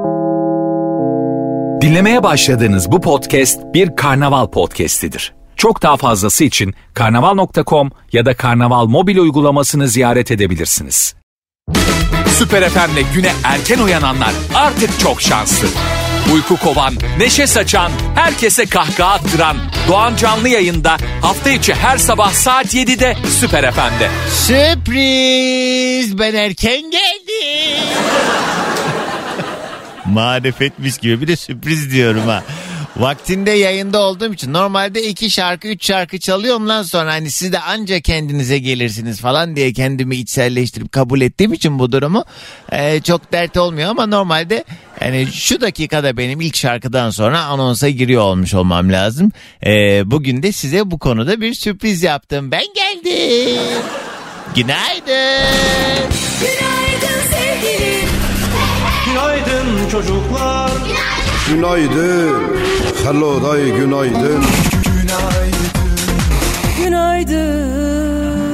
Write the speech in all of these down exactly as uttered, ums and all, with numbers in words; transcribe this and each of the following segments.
Dinlemeye başladığınız bu podcast bir karnaval podcastidir. Çok daha fazlası için karnaval nokta com ya da karnaval mobil uygulamasını ziyaret edebilirsiniz. Süper F M'le güne erken uyananlar artık çok şanslı. Uyku kovan, neşe saçan, herkese kahkaha attıran Doğan Canlı Yayın'da hafta içi her sabah saat yedide Süper F M'de. Sürpriz, ben erken geldim. Marifetmiş gibi bir de sürpriz diyorum ha. Vaktinde yayında olduğum için normalde iki şarkı üç şarkı çalıyorum lan sonra hani siz de anca kendinize gelirsiniz falan diye kendimi içselleştirip kabul ettiğim için bu durumu e, çok dert olmuyor ama normalde yani şu dakikada benim ilk şarkıdan sonra anonsa giriyor olmuş olmam lazım. E, bugün de size bu konuda bir sürpriz yaptım. Ben geldim. Günaydın. Günaydın sevgilim. Günaydın çocuklar. Günaydın. Hello day günaydın. Günaydın. Günaydın.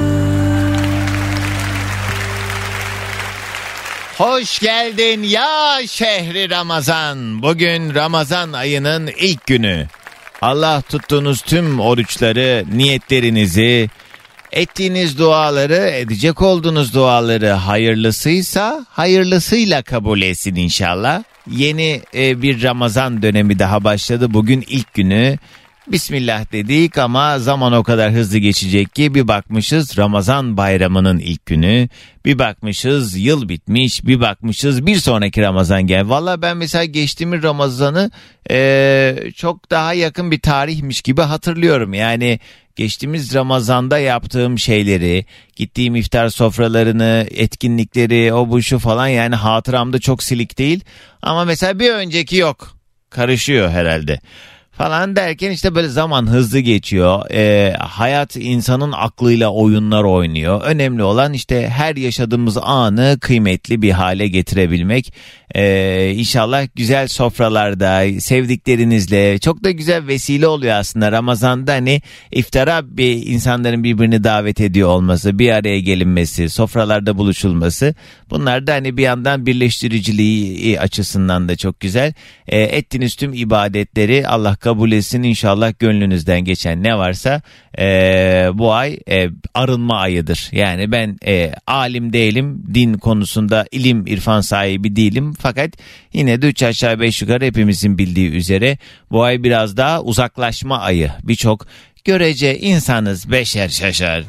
Hoş geldin ya şehri Ramazan. Bugün Ramazan ayının ilk günü. Allah tuttuğunuz tüm oruçları, niyetlerinizi, ettiğiniz duaları, edecek olduğunuz duaları hayırlısıysa hayırlısıyla kabul etsin inşallah. Yeni e, bir Ramazan dönemi daha başladı. Bugün ilk günü. Bismillah dedik ama zaman o kadar hızlı geçecek ki bir bakmışız Ramazan bayramının ilk günü. Bir bakmışız yıl bitmiş, bir bakmışız bir sonraki Ramazan gel. Valla ben mesela geçtiğimiz Ramazan'ı e, çok daha yakın bir tarihmiş gibi hatırlıyorum. Yani geçtiğimiz Ramazan'da yaptığım şeyleri, gittiğim iftar sofralarını, etkinlikleri, o bu şu falan yani hatıramda çok silik değil. Ama mesela bir önceki yok. Karışıyor herhalde. Falan derken işte böyle zaman hızlı geçiyor. Ee, hayat insanın aklıyla oyunlar oynuyor. Önemli olan işte her yaşadığımız anı kıymetli bir hale getirebilmek. Ee, İnşallah güzel sofralarda sevdiklerinizle çok da güzel vesile oluyor aslında. Ramazan'da hani iftara bir insanların birbirini davet ediyor olması, bir araya gelinmesi, sofralarda buluşulması. Bunlar da hani bir yandan birleştiriciliği açısından da çok güzel. Ee, ettiğiniz tüm ibadetleri Allah kabul etsin inşallah, gönlünüzden geçen ne varsa e, bu ay e, arınma ayıdır. Yani ben e, alim değilim, din konusunda ilim irfan sahibi değilim fakat yine de üç aşağı beş yukarı hepimizin bildiği üzere bu ay biraz daha uzaklaşma ayı. Birçok görece insanız, beşer şaşar.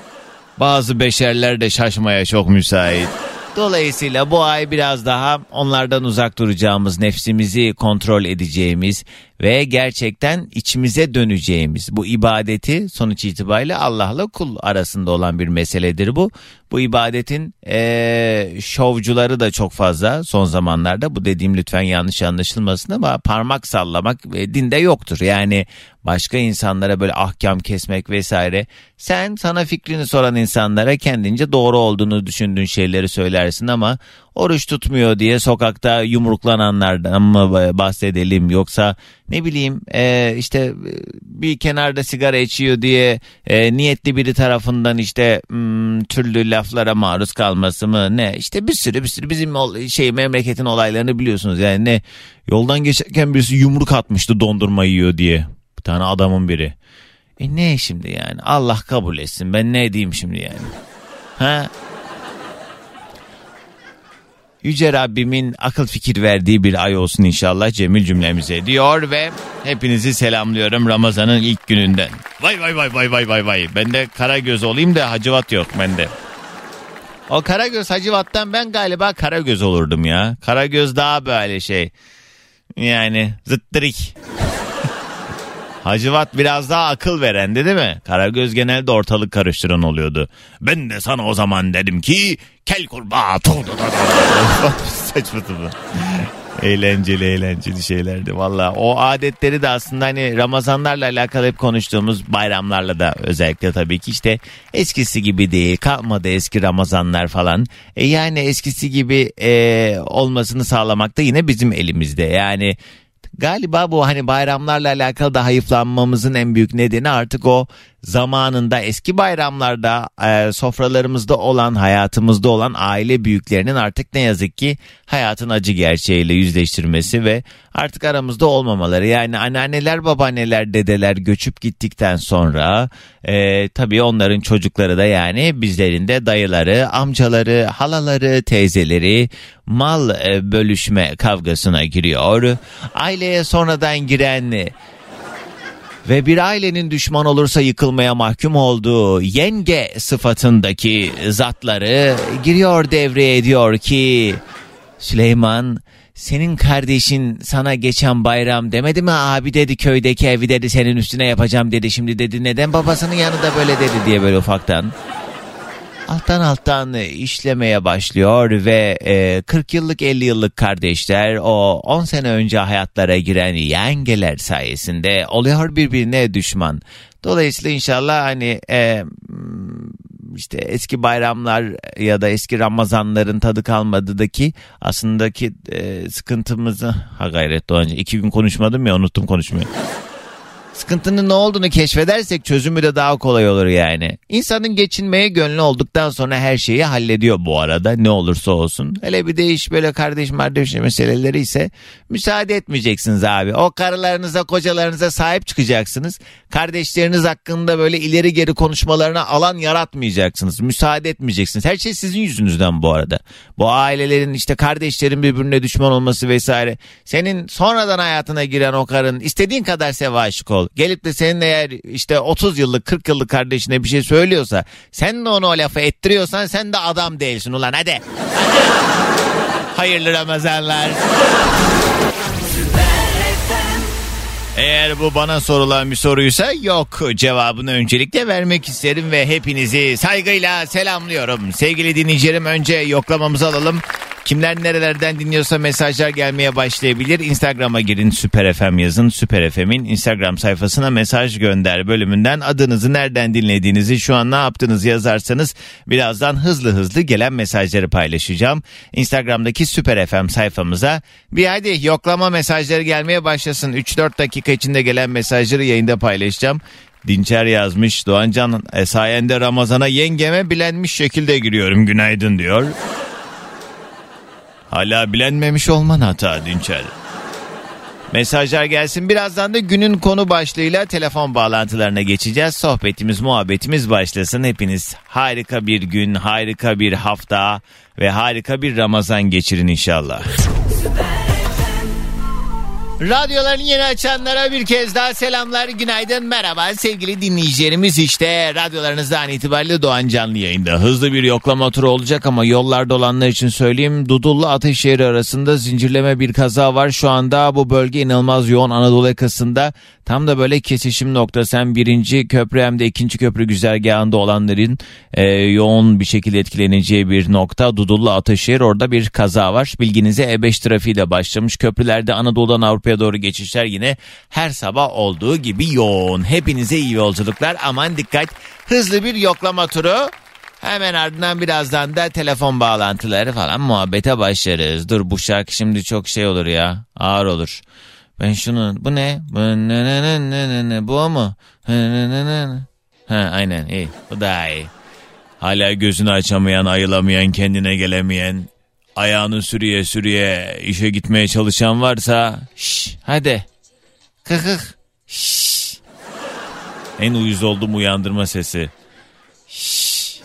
Bazı beşerler de şaşmaya çok müsait. Dolayısıyla bu ay biraz daha onlardan uzak duracağımız, nefsimizi kontrol edeceğimiz ve gerçekten içimize döneceğimiz, bu ibadeti sonuç itibariyle Allah'la kul arasında olan bir meseledir bu. Bu ibadetin ee, şovcuları da çok fazla son zamanlarda. Bu dediğim lütfen yanlış anlaşılmasın ama parmak sallamak e, dinde yoktur. Yani başka insanlara böyle ahkam kesmek vesaire. Sen sana fikrini soran insanlara kendince doğru olduğunu düşündüğün şeyleri söylersin ama oruç tutmuyor diye sokakta yumruklananlardan mı bahsedelim, yoksa ne bileyim e, işte bir kenarda sigara içiyor diye e, niyetli biri tarafından işte m, türlü laflara maruz kalması mı, ne işte bir sürü bir sürü bizim şey memleketin olaylarını biliyorsunuz. Yani ne yoldan geçerken birisi yumruk atmıştı dondurma yiyor diye, bir tane adamın biri. E ne şimdi yani, Allah kabul etsin, ben ne diyeyim şimdi yani, ha? Yüce Rabbimin akıl fikir verdiği bir ay olsun inşallah Cemil cümlemize diyor ve hepinizi selamlıyorum Ramazan'ın ilk gününden. Vay vay vay vay vay vay vay. Ben de Karagöz olayım da Hacivat yok bende. O Karagöz Hacivat'tan ben galiba Karagöz olurdum ya. Karagöz daha böyle şey. Yani zıttırık. Hacivat biraz daha akıl verendi değil mi? Karagöz genelde ortalık karıştıran oluyordu. Ben de sana o zaman dedim ki kel kurbağa. Saçma sapan. Eğlenceli eğlenceli şeylerdi valla. O adetleri de aslında hani Ramazanlarla alakalı hep konuştuğumuz, bayramlarla da özellikle tabii ki işte eskisi gibi değil, kalmadı eski Ramazanlar falan. E yani eskisi gibi e, olmasını sağlamak da yine bizim elimizde. Yani galiba bu hani bayramlarla alakalı da hayıflanmamızın en büyük nedeni artık o zamanında eski bayramlarda e, sofralarımızda olan, hayatımızda olan aile büyüklerinin artık ne yazık ki hayatın acı gerçeğiyle yüzleştirmesi ve artık aramızda olmamaları. Yani anneanneler, babaanneler, dedeler göçüp gittikten sonra e, tabii onların çocukları da, yani bizlerin de dayıları, amcaları, halaları, teyzeleri mal e, bölüşme kavgasına giriyor. Aileye sonradan giren ve bir ailenin düşman olursa yıkılmaya mahkum olduğu yenge sıfatındaki zatları giriyor devreye, diyor ki Süleyman, senin kardeşin sana geçen bayram demedi mi abi, dedi, köydeki evi dedi senin üstüne yapacağım dedi, şimdi dedi neden babasının yanında böyle dedi diye böyle ufaktan alttan alttan işlemeye başlıyor ve e, kırk yıllık elli yıllık kardeşler o on sene önce hayatlara giren yengeler sayesinde oluyor birbirine düşman. Dolayısıyla inşallah hani e, işte eski bayramlar ya da eski Ramazanların tadı kalmadığındaki aslındaki e, sıkıntımızı, ha gayret Doğanca, iki gün konuşmadım ya, unuttum konuşmayı. Sıkıntının ne olduğunu keşfedersek çözümü de daha kolay olur yani. İnsanın geçinmeye gönlü olduktan sonra her şeyi hallediyor bu arada, ne olursa olsun. Hele bir de iş böyle kardeş kardeş meseleleri ise müsaade etmeyeceksiniz abi. O karılarınıza, kocalarınıza sahip çıkacaksınız. Kardeşleriniz hakkında böyle ileri geri konuşmalarına alan yaratmayacaksınız. Müsaade etmeyeceksiniz. Her şey sizin yüzünüzden bu arada. Bu ailelerin, işte kardeşlerin birbirine düşman olması vesaire. Senin sonradan hayatına giren o karın istediğin kadar seva aşık ol. Gelip de senin eğer işte otuz yıllık kırk yıllık kardeşine bir şey söylüyorsa, sen de onu o lafı ettiriyorsan sen de adam değilsin ulan, hadi. Hayırlı Ramazanlar. Eğer bu bana sorulan bir soruysa yok, cevabını öncelikle vermek isterim ve hepinizi saygıyla selamlıyorum. Sevgili dinleyicilerim, önce yoklamamızı alalım. Kimler nerelerden dinliyorsa mesajlar gelmeye başlayabilir. Instagram'a girin, Süper F M yazın. Süper F M'in Instagram sayfasına mesaj gönder bölümünden adınızı, nereden dinlediğinizi, şu an ne yaptığınızı yazarsanız birazdan hızlı hızlı gelen mesajları paylaşacağım. Instagram'daki Süper F M sayfamıza bir hadi yoklama mesajları gelmeye başlasın. üç dört dakika içinde gelen mesajları yayında paylaşacağım. Dinçer yazmış, Doğancan e, sayende Ramazan'a yengeme bilenmiş şekilde giriyorum, günaydın diyor. Hala bilenmemiş olman hata Dinçer. Mesajlar gelsin. Birazdan da günün konu başlığıyla telefon bağlantılarına geçeceğiz. Sohbetimiz, muhabbetimiz başlasın. Hepiniz harika bir gün, harika bir hafta ve harika bir Ramazan geçirin inşallah. Radyolarını yeni açanlara bir kez daha selamlar, günaydın, merhaba sevgili dinleyicilerimiz. İşte radyolarınızdan itibariyle Doğan canlı yayında. Hızlı bir yoklama turu olacak ama yollarda olanlar için söyleyeyim. Dudullu Ataşehir arasında zincirleme bir kaza var. Şu anda bu bölge inanılmaz yoğun, Anadolu yakasında. Tam da böyle kesişim noktası, hem birinci köprü hem de ikinci köprü güzergahında olanların e, yoğun bir şekilde etkileneceği bir nokta. Dudullu Ataşehir, orada bir kaza var. Bilginize E beş trafiği de başlamış. Köprülerde Anadolu'dan Avrupa'ya doğru geçişler yine her sabah olduğu gibi yoğun. Hepinize iyi yolculuklar, aman dikkat. Hızlı bir yoklama turu. Hemen ardından birazdan da telefon bağlantıları falan muhabbete başlarız. Dur, bu şarkı şimdi çok şey olur ya, ağır olur. Ben şunu, bu ne? Bu ne ne ne ne ne ne bu mu? Ne ne ne ne. Ha aynen, iyi. Bu daha iyi. Hala gözünü açamayan, ayılamayan, kendine gelemeyen, ayağını sürüye sürüye işe gitmeye çalışan varsa şş, hadi. Kıkık. Şş. En uyuz olduğum uyandırma sesi. Şş.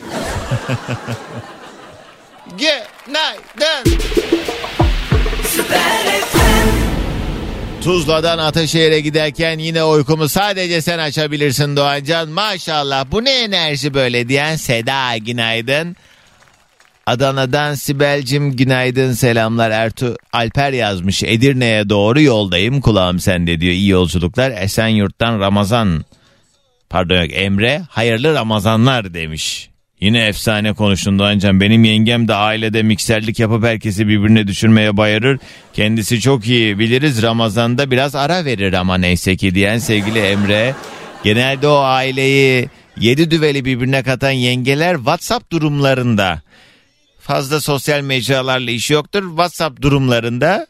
Günaydın. Süper F M. Tuzla'dan Ataşehir'e giderken yine uykumu sadece sen açabilirsin Doğancan. Maşallah, bu ne enerji böyle diyen Seda, günaydın. Adana'dan Sibel'cim günaydın, selamlar. Ertuğ Alper yazmış, Edirne'ye doğru yoldayım, kulağım sende diyor. İyi yolculuklar. Esenyurt'tan Ramazan, pardon yok Emre, hayırlı Ramazanlar demiş. Yine efsane konuştun Doğancan. Benim yengem de ailede mikserlik yapıp herkesi birbirine düşürmeye bayılır. Kendisi çok iyi biliriz, Ramazan'da biraz ara verir ama neyse ki diyen sevgili Emre. Genelde o aileyi yedi düveli birbirine katan yengeler WhatsApp durumlarında, fazla sosyal mecralarla işi yoktur, WhatsApp durumlarında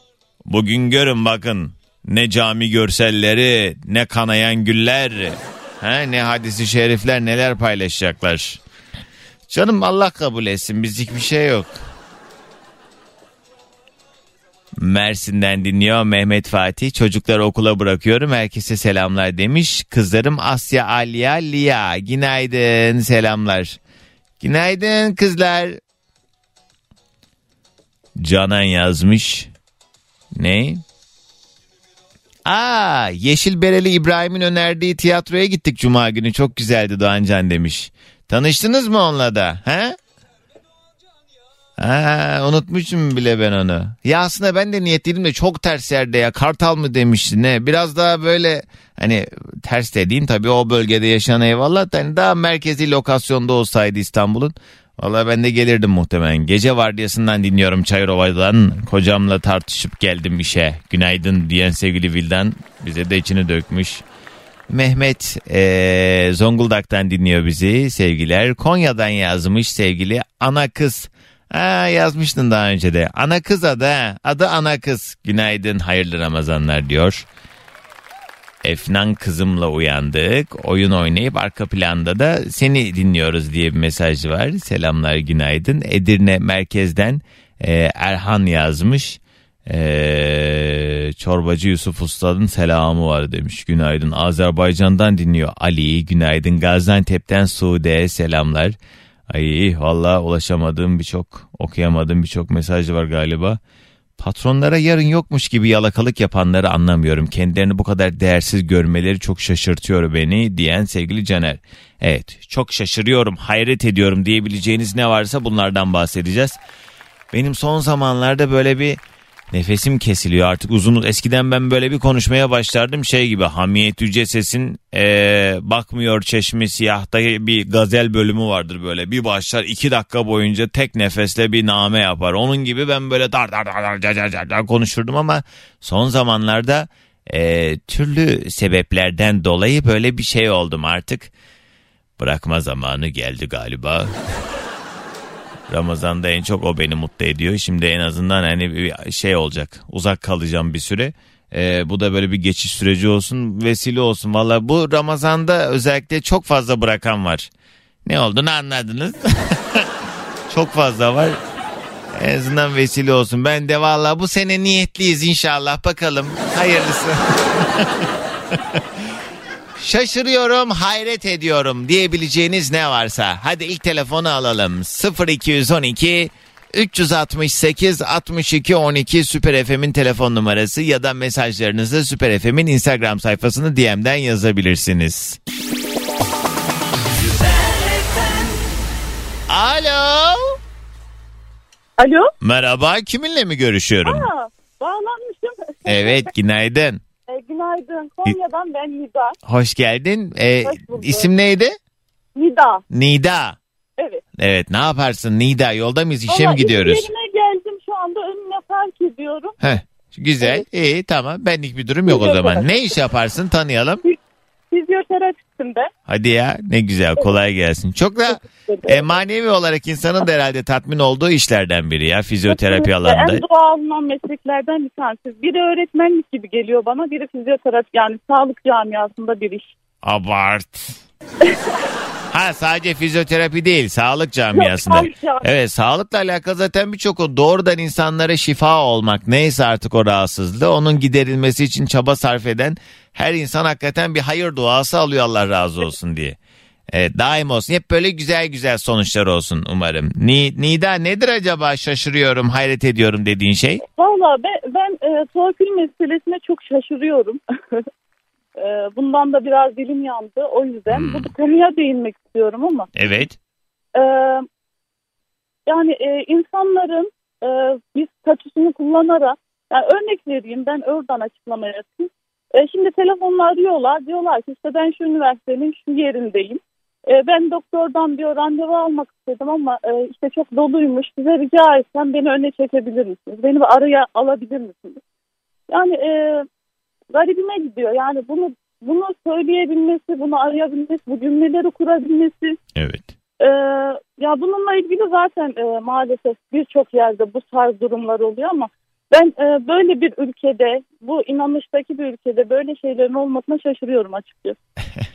bugün görün bakın ne cami görselleri, ne kanayan güller, Ha, ne hadisi şerifler neler paylaşacaklar. Canım Allah kabul etsin, bizlik bir şey yok. Mersin'den dinliyor Mehmet Fatih. Çocukları okula bırakıyorum. Herkese selamlar demiş. Kızlarım Asya, Aliya, Lia. Günaydın, selamlar. Günaydın kızlar. Canan yazmış. Ne? Aa, Yeşil Bereli İbrahim'in önerdiği tiyatroya gittik Cuma günü. Çok güzeldi Doğancan demiş. Tanıştınız mı onunla da? He? Ha, unutmuşum bile ben onu. Ya aslında ben de niyetliydim de çok ters yerde ya. Kartal mı demişti ne? Biraz daha böyle hani ters dediğin tabii o bölgede yaşayan eyvallah da hani daha merkezi lokasyonda olsaydı İstanbul'un. Vallahi ben de gelirdim muhtemelen. Gece vardiyasından dinliyorum Çayırova'dan. Kocamla tartışıp geldim işe. Günaydın diyen sevgili Vildan bize de içini dökmüş. Mehmet ee, Zonguldak'tan dinliyor bizi. Sevgiler. Konya'dan yazmış sevgili ana kız. Ha, yazmıştın daha önce de. Ana kız adı ha. Adı ana kız. Günaydın, hayırlı Ramazanlar diyor. Efnan kızımla uyandık. Oyun oynayıp arka planda da seni dinliyoruz diye bir mesaj var. Selamlar, günaydın. Edirne merkezden e, Erhan yazmış. E, Çorbacı Yusuf Usta'nın selamı var demiş. Günaydın. Azerbaycan'dan dinliyor Ali. Günaydın. Gaziantep'ten Sude selamlar. Ay valla ulaşamadığım birçok, okuyamadığım birçok mesaj var galiba. Patronlara yarın yokmuş gibi yalakalık yapanları anlamıyorum. Kendilerini bu kadar değersiz görmeleri çok şaşırtıyor beni diyen sevgili Caner. Evet, çok şaşırıyorum, hayret ediyorum diyebileceğiniz ne varsa bunlardan bahsedeceğiz. Benim son zamanlarda böyle bir nefesim kesiliyor artık uzun. Eskiden ben böyle bir konuşmaya başlardım şey gibi, Hamiyet Yüce Ses'in ee, Bakmıyor Çeşme Siyah'ta bir gazel bölümü vardır böyle. Bir başlar iki dakika boyunca tek nefesle bir name yapar. Onun gibi ben böyle dar dar dar dar dar dar dar konuşurdum ama son zamanlarda ee, türlü sebeplerden dolayı böyle bir şey oldum artık. Bırakma zamanı geldi galiba. Ramazan'da en çok o beni mutlu ediyor. Şimdi en azından hani bir şey olacak. Uzak kalacağım bir süre. Ee, bu da böyle bir geçiş süreci olsun, vesile olsun. Valla bu Ramazan'da özellikle çok fazla bırakan var. Ne olduğunu anladınız. Çok fazla var. En azından vesile olsun. Ben de valla bu sene niyetliyiz inşallah. Bakalım hayırlısı. Şaşırıyorum, hayret ediyorum diyebileceğiniz ne varsa. Hadi ilk telefonu alalım. sıfır iki on iki üç altı sekiz altmış iki on iki Süper F M'in telefon numarası ya da mesajlarınızı Süper F M'in Instagram sayfasını D M'den yazabilirsiniz. Alo. Alo. Merhaba, kiminle mi görüşüyorum? Aa, bağlanmışım. Evet, günaydın. E, günaydın. Konya'dan ben Nida. Hoş geldin. Ee, Hoş bulduk. İsim neydi? Nida. Nida. Evet. Evet, ne yaparsın Nida? Yolda mıyız? İşe mi Vallahi gidiyoruz? iş yerine geldim şu anda, önüne fark ediyorum. Heh, güzel. Evet. İyi, tamam. Benlik bir durum yok o zaman. Ne iş yaparsın? Tanıyalım. Fizyoterapistim ben. Hadi ya, ne güzel. Kolay gelsin. Çok da e, manevi olarak insanın da herhalde tatmin olduğu işlerden biri ya, fizyoterapi Kesinlikle alanında. en doğal alınan mesleklerden bir tanesi. Biri öğretmenlik gibi geliyor bana, biri fizyoterapi, yani sağlık camiasında bir iş. Abart. Ha, sadece fizyoterapi değil, sağlık camiasında. Sağlık camiası. Evet, sağlıkla alakalı zaten birçok o doğrudan insanlara şifa olmak, neyse artık o rahatsızlığı, onun giderilmesi için çaba sarf eden her insan hakikaten bir hayır duası alıyor, Allah razı olsun diye. Evet, daim olsun. Hep böyle güzel güzel sonuçlar olsun umarım. Ni, Nida, nedir acaba şaşırıyorum, hayret ediyorum dediğin şey? Valla ben, ben e, torpil meselesine çok şaşırıyorum. e, bundan da biraz dilim yandı. O yüzden Hmm. bu konuya değinmek istiyorum ama. Evet. e, yani e, insanların e, bir statüsünü kullanarak, yani örnek vereyim, ben oradan açıklama yapayım. E, şimdi telefonla arıyorlar, diyorlar ki işte ben şu üniversitenin şu yerindeyim. E, ben doktordan bir randevu almak istedim ama e, işte çok doluymuş. Size rica etsem beni önüne çekebilir misiniz? Beni bir araya alabilir misiniz? Yani e, garibime gidiyor. Yani bunu bunu söyleyebilmesi, bunu arayabilmesi, bu cümleleri kurabilmesi. Evet. E, ya bununla ilgili zaten e, maalesef birçok yerde bu tarz durumlar oluyor ama ben e, böyle bir ülkede, bu inanıştaki bir ülkede böyle şeylerin olmasına şaşırıyorum açıkçası.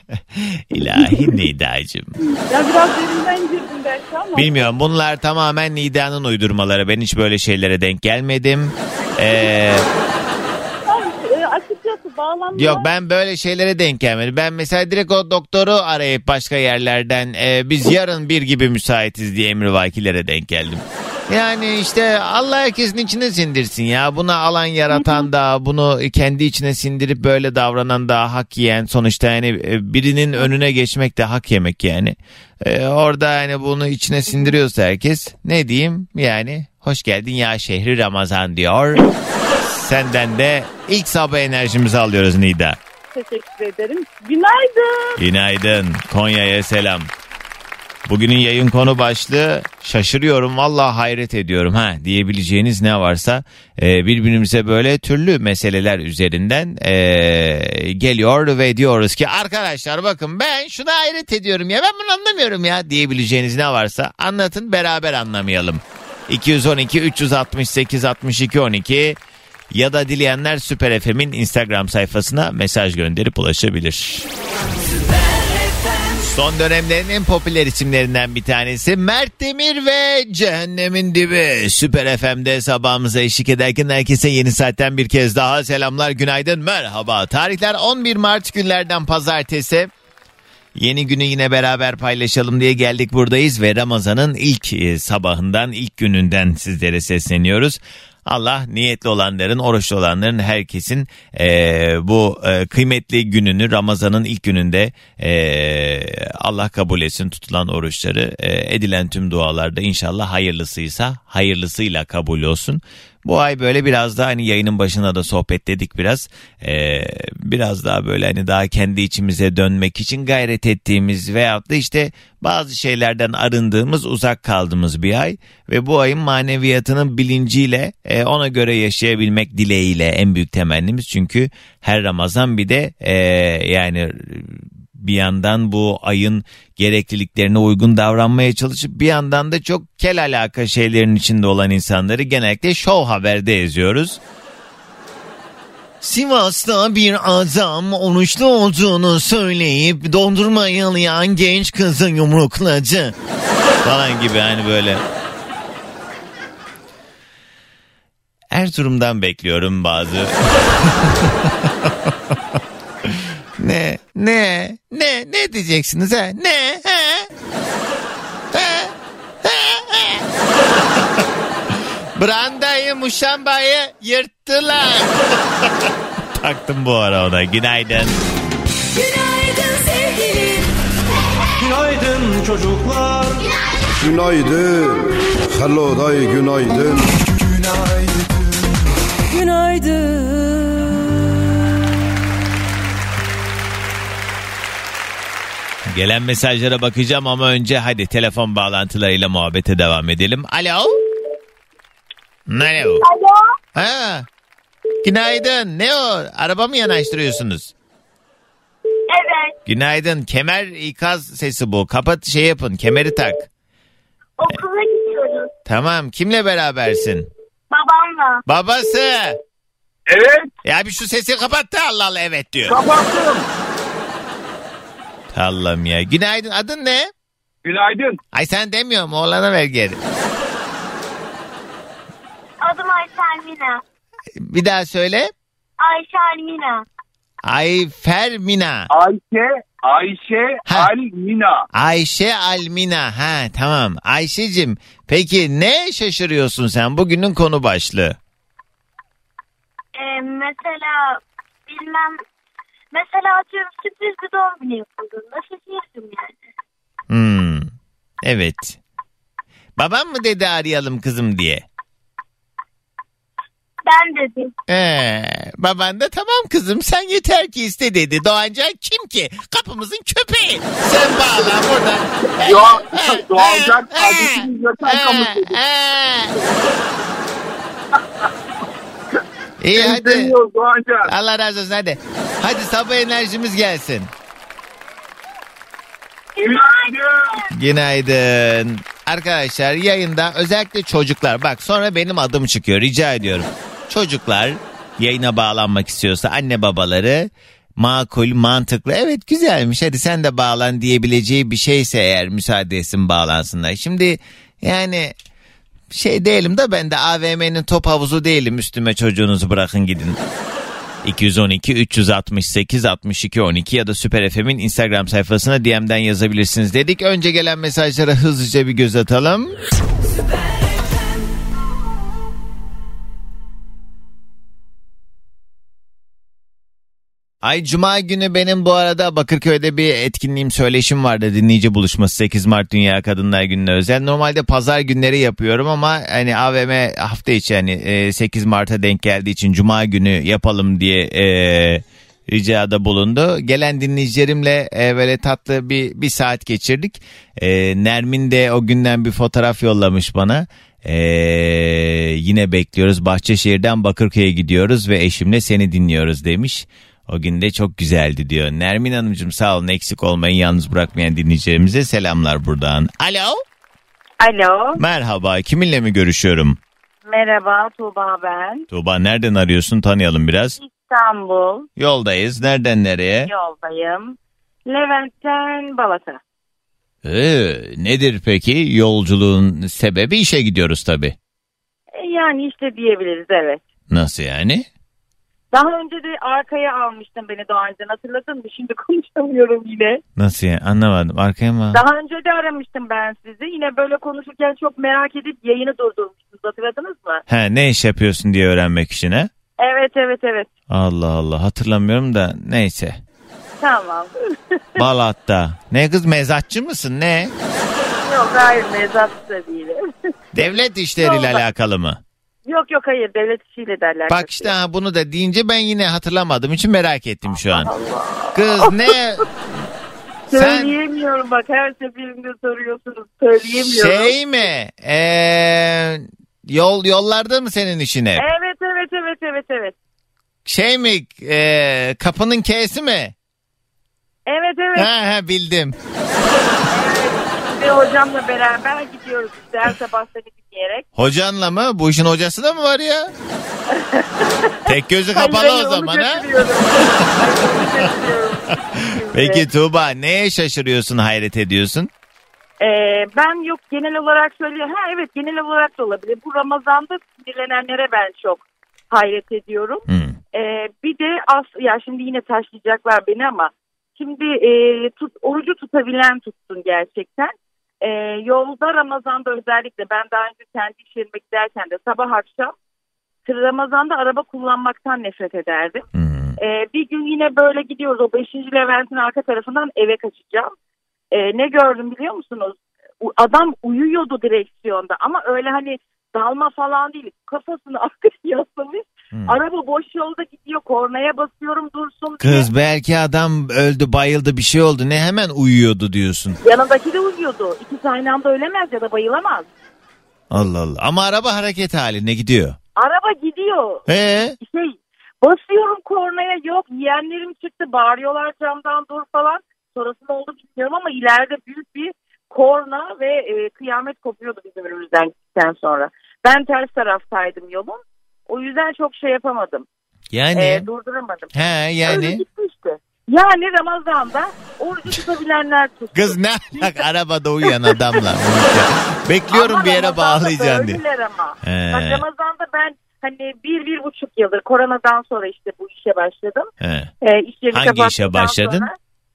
İlahi Nidacığım. Ya biraz derinden girdim belki ama. Bilmiyorum, bunlar tamamen Nida'nın uydurmaları. Ben hiç böyle şeylere denk gelmedim. Eee... E, açıkçası bağlanma. Yok, ben böyle şeylere denk gelmedim. Ben mesela direkt o doktoru arayıp başka yerlerden e, biz yarın bir gibi müsaitiz diye emrivakilere denk geldim. Yani işte Allah herkesin içine sindirsin ya. Buna alan yaratan da, bunu kendi içine sindirip böyle davranan da, hak yiyen. Sonuçta yani birinin önüne geçmek de hak yemek yani. Ee, orada yani bunu içine sindiriyorsa herkes, ne diyeyim yani, hoş geldin ya şehri Ramazan diyor. Senden de ilk sabah enerjimizi alıyoruz Nida. Teşekkür ederim. Günaydın. Günaydın. Konya'ya selam. Bugünün yayın konu başlığı şaşırıyorum, vallahi hayret ediyorum ha diyebileceğiniz ne varsa e, birbirimize böyle türlü meseleler üzerinden e, geliyor ve diyoruz ki arkadaşlar bakın ben şuna hayret ediyorum ya, ben bunu anlamıyorum ya diyebileceğiniz ne varsa anlatın, beraber anlamayalım. iki on iki üç altı sekiz altmış iki on iki ya da dileyenler Süper F M'in Instagram sayfasına mesaj gönderip ulaşabilir. Son dönemlerin en popüler isimlerinden bir tanesi Mert Demir ve Cehennemin Dibi. Süper F M'de sabahımıza eşlik ederken herkese yeni saatten bir kez daha selamlar, günaydın, merhaba. Tarihler on bir Mart, günlerden pazartesi. Yeni günü yine beraber paylaşalım diye geldik, buradayız ve Ramazan'ın ilk sabahından, ilk gününden sizlere sesleniyoruz. Allah niyetli olanların, oruçlu olanların, herkesin e, bu e, kıymetli gününü, Ramazan'ın ilk gününde e, Allah kabul etsin tutulan oruçları, e, edilen tüm dualarda inşallah hayırlısıysa hayırlısıyla kabul olsun. Bu ay böyle biraz daha hani yayının başına da sohbet dedik biraz. Ee, biraz daha böyle hani daha kendi içimize dönmek için gayret ettiğimiz veyahut da işte bazı şeylerden arındığımız, uzak kaldığımız bir ay. Ve bu ayın maneviyatının bilinciyle e, ona göre yaşayabilmek dileğiyle en büyük temennimiz. Çünkü her Ramazan bir de e, yani... bir yandan bu ayın gerekliliklerine uygun davranmaya çalışıp bir yandan da çok kel alaka şeylerin içinde olan insanları genellikle Show Haber'de yazıyoruz. Sivas'ta bir adam oruçlu olduğunu söyleyip dondurma yalayan genç kızı yumrukladı falan gibi, hani böyle. Erzurum'dan bekliyorum bazı. Ne? Ne? Ne? Ne diyeceksiniz ha? Ne? Ha? Ha? Ha? Ha? Brandayı, muşambayı yırttılar. Taktım bu ara ona. Günaydın. Günaydın sevgilim. Günaydın çocuklar. Günaydın. Hello day günaydın. Günaydın. Günaydın. Gelen mesajlara bakacağım ama önce hadi telefon bağlantılarıyla muhabbete devam edelim. Alo. Alo. Alo. Ha. Günaydın. Ne o? Araba mı yanaştırıyorsunuz? Evet. Günaydın. Kemer ikaz sesi bu. Kapat, şey yapın. Kemeri tak. Okula gidiyoruz. Tamam. Kimle berabersin? Babamla. Babası. Evet, Ya bir şu sesi kapat da Allah Allah evet diyor. kapattım. Allah'ım ya. Günaydın. Adın ne? Günaydın. Ay sen demiyorum. Oğlana ver geri. Adım Ayşe Almina. Bir daha söyle. Ayşe Almina. Ayfer Mina. Ayşe, Ayşe Ha. Almina. Ayşe Almina. Ha tamam. Ayşe'cim peki ne şaşırıyorsun sen? Bugünün konu başlığı. Ee, mesela bilmem, mesela atıyorum sürpriz bir doğum günü yapıldığında şaşırdım yani. Hmm. Evet. Babam mı dedi arayalım kızım diye? Ben dedim. Ee, baban da tamam kızım sen yeter ki iste dedi. Doğancan kim ki? Kapımızın köpeği. Sen bağla buradan. Yo, Doğancan kardeşimiz yatan kamusu. İyi hadi. Seviyoruz Doğancan. Allah razı olsun hadi. Hadi sabah enerjimiz gelsin. Günaydın. Günaydın. Arkadaşlar yayında özellikle çocuklar, bak sonra benim adım çıkıyor, rica ediyorum. Çocuklar yayına bağlanmak istiyorsa anne babaları makul, mantıklı. Evet güzelmiş, hadi sen de bağlan diyebileceği bir şeyse eğer müsaade etsin bağlansınlar. Şimdi yani şey değilim de ben de A V M'nin top havuzu değilim, üstüme çocuğunuzu bırakın gidin. iki yüz on iki üç altı sekiz altmış iki on iki ya da Süper F M'in Instagram sayfasına D M'den yazabilirsiniz dedik. Önce gelen mesajlara hızlıca bir göz atalım. Ay cuma günü benim bu arada Bakırköy'de bir etkinliğim, söyleşim vardı, dinleyici buluşması, sekiz Mart Dünya Kadınlar Günü'ne özel. Normalde pazar günleri yapıyorum ama hani A V M hafta içi hani sekiz Mart'a denk geldiği için cuma günü yapalım diye e, ricada bulundu. Gelen dinleyicilerimle e, böyle tatlı bir, bir saat geçirdik. E, Nermin de o günden bir fotoğraf yollamış bana. Ee, yine bekliyoruz, Bahçeşehir'den Bakırköy'e gidiyoruz ve eşimle seni dinliyoruz demiş. O gün de çok güzeldi diyor. Nermin Hanımcığım sağ olun, eksik olmayın, yalnız bırakmayan dinleyicilerimize selamlar buradan. Alo. Alo. Merhaba, kiminle mi görüşüyorum? Merhaba, Tuğba ben. Tuğba, nereden arıyorsun, tanıyalım biraz. İstanbul. Yoldayız, nereden nereye? Yoldayım. Levent'ten Balat'a. Ee, nedir peki yolculuğun sebebi? İşe gidiyoruz tabii. Yani işte diyebiliriz, evet. Nasıl yani? Daha önce de arkaya almıştın beni daha önce, hatırladın mı? Şimdi konuşamıyorum yine. Nasıl yani, anlamadım, arkaya mı? Daha önce de aramıştım ben sizi. Yine böyle konuşurken çok merak edip yayını durdurmuştunuz, hatırladınız mı? He, ne iş yapıyorsun diye öğrenmek için he? Evet evet evet. Allah Allah, hatırlamıyorum da neyse. Tamam. Balat'ta. Ne kız, mezatçı mısın ne? Yok hayır, mezatçı da değilim. Devlet işleriyle Yolda. alakalı mı? Yok yok hayır, devlet işiyle derler. Bak işte ha, bunu da deyince ben yine hatırlamadığım için merak ettim şu an. Kız ne? Sen Söyleyemiyorum bak, her seferinde soruyorsunuz, söyleyemiyorum. şey mi? Ee, yol yollarda mı senin işin hep? Evet evet evet evet evet. Şey mi? Ee, kapının K'si mi? Evet evet. Ha, ha bildim. Evet. Ve hocamla beraber gidiyoruz işte her sabah seni dinleyerek. Hocanla mı? Bu işin hocası da mı var ya? Tek gözü Hayır, kapalı hayır, o zaman onu ha? götürüyorum. Hayır, onu götürüyorum. Peki Tuğba, neye şaşırıyorsun, hayret ediyorsun? Ee, ben yok genel olarak söylüyorum. Ha evet, genel olarak da olabilir. Bu Ramazan'da sinirlenenlere ben çok hayret ediyorum. Hmm. Ee, bir de as ya şimdi yine taşlayacaklar beni ama şimdi e, tut, orucu tutabilen tutsun gerçekten. E, yolda Ramazan'da özellikle ben daha önce kendi iş yerime giderken de sabah akşam Ramazan'da araba kullanmaktan nefret ederdim. Hmm. E, bir gün yine böyle gidiyoruz, o beşinci Levent'in arka tarafından eve kaçacağım. E, ne gördüm biliyor musunuz? Adam uyuyordu direksiyonda ama öyle hani dalma falan değil. Kafasını arkaya yaslamış. Hmm. Araba boş yolda gidiyor. Kornaya basıyorum dursun diye. Kız belki adam öldü, bayıldı, bir şey oldu. Ne hemen uyuyordu diyorsun? Yanındaki de uyuyordu. İkisi aynı anda ölemez ya da bayılamaz. Allah Allah. Ama araba hareket haline gidiyor. Araba gidiyor. Ee? Şey, basıyorum kornaya, yok. Yeğenlerim çıktı. Bağırıyorlar camdan dur falan. Sonrası ne oldu bilmiyorum ama ileride büyük bir korna ve e, kıyamet kopuyordu bizim önümüzden gittikten sonra. Ben ters taraftaydım yolun. O yüzden çok şey yapamadım. Yani? Ee, durduramadım. He yani? Öyle gitti işte. Yani Ramazan'da orucu tutabilenler tuttu. Kız ne alak arabada uyuyan adamla. Bekliyorum ama bir yere bağlayacaksın diye. Ama. Bak Ramazan'da ben hani bir, bir buçuk yıldır koronadan sonra işte bu işe başladım. Ee, iş Hangi işe başladın? Sonra,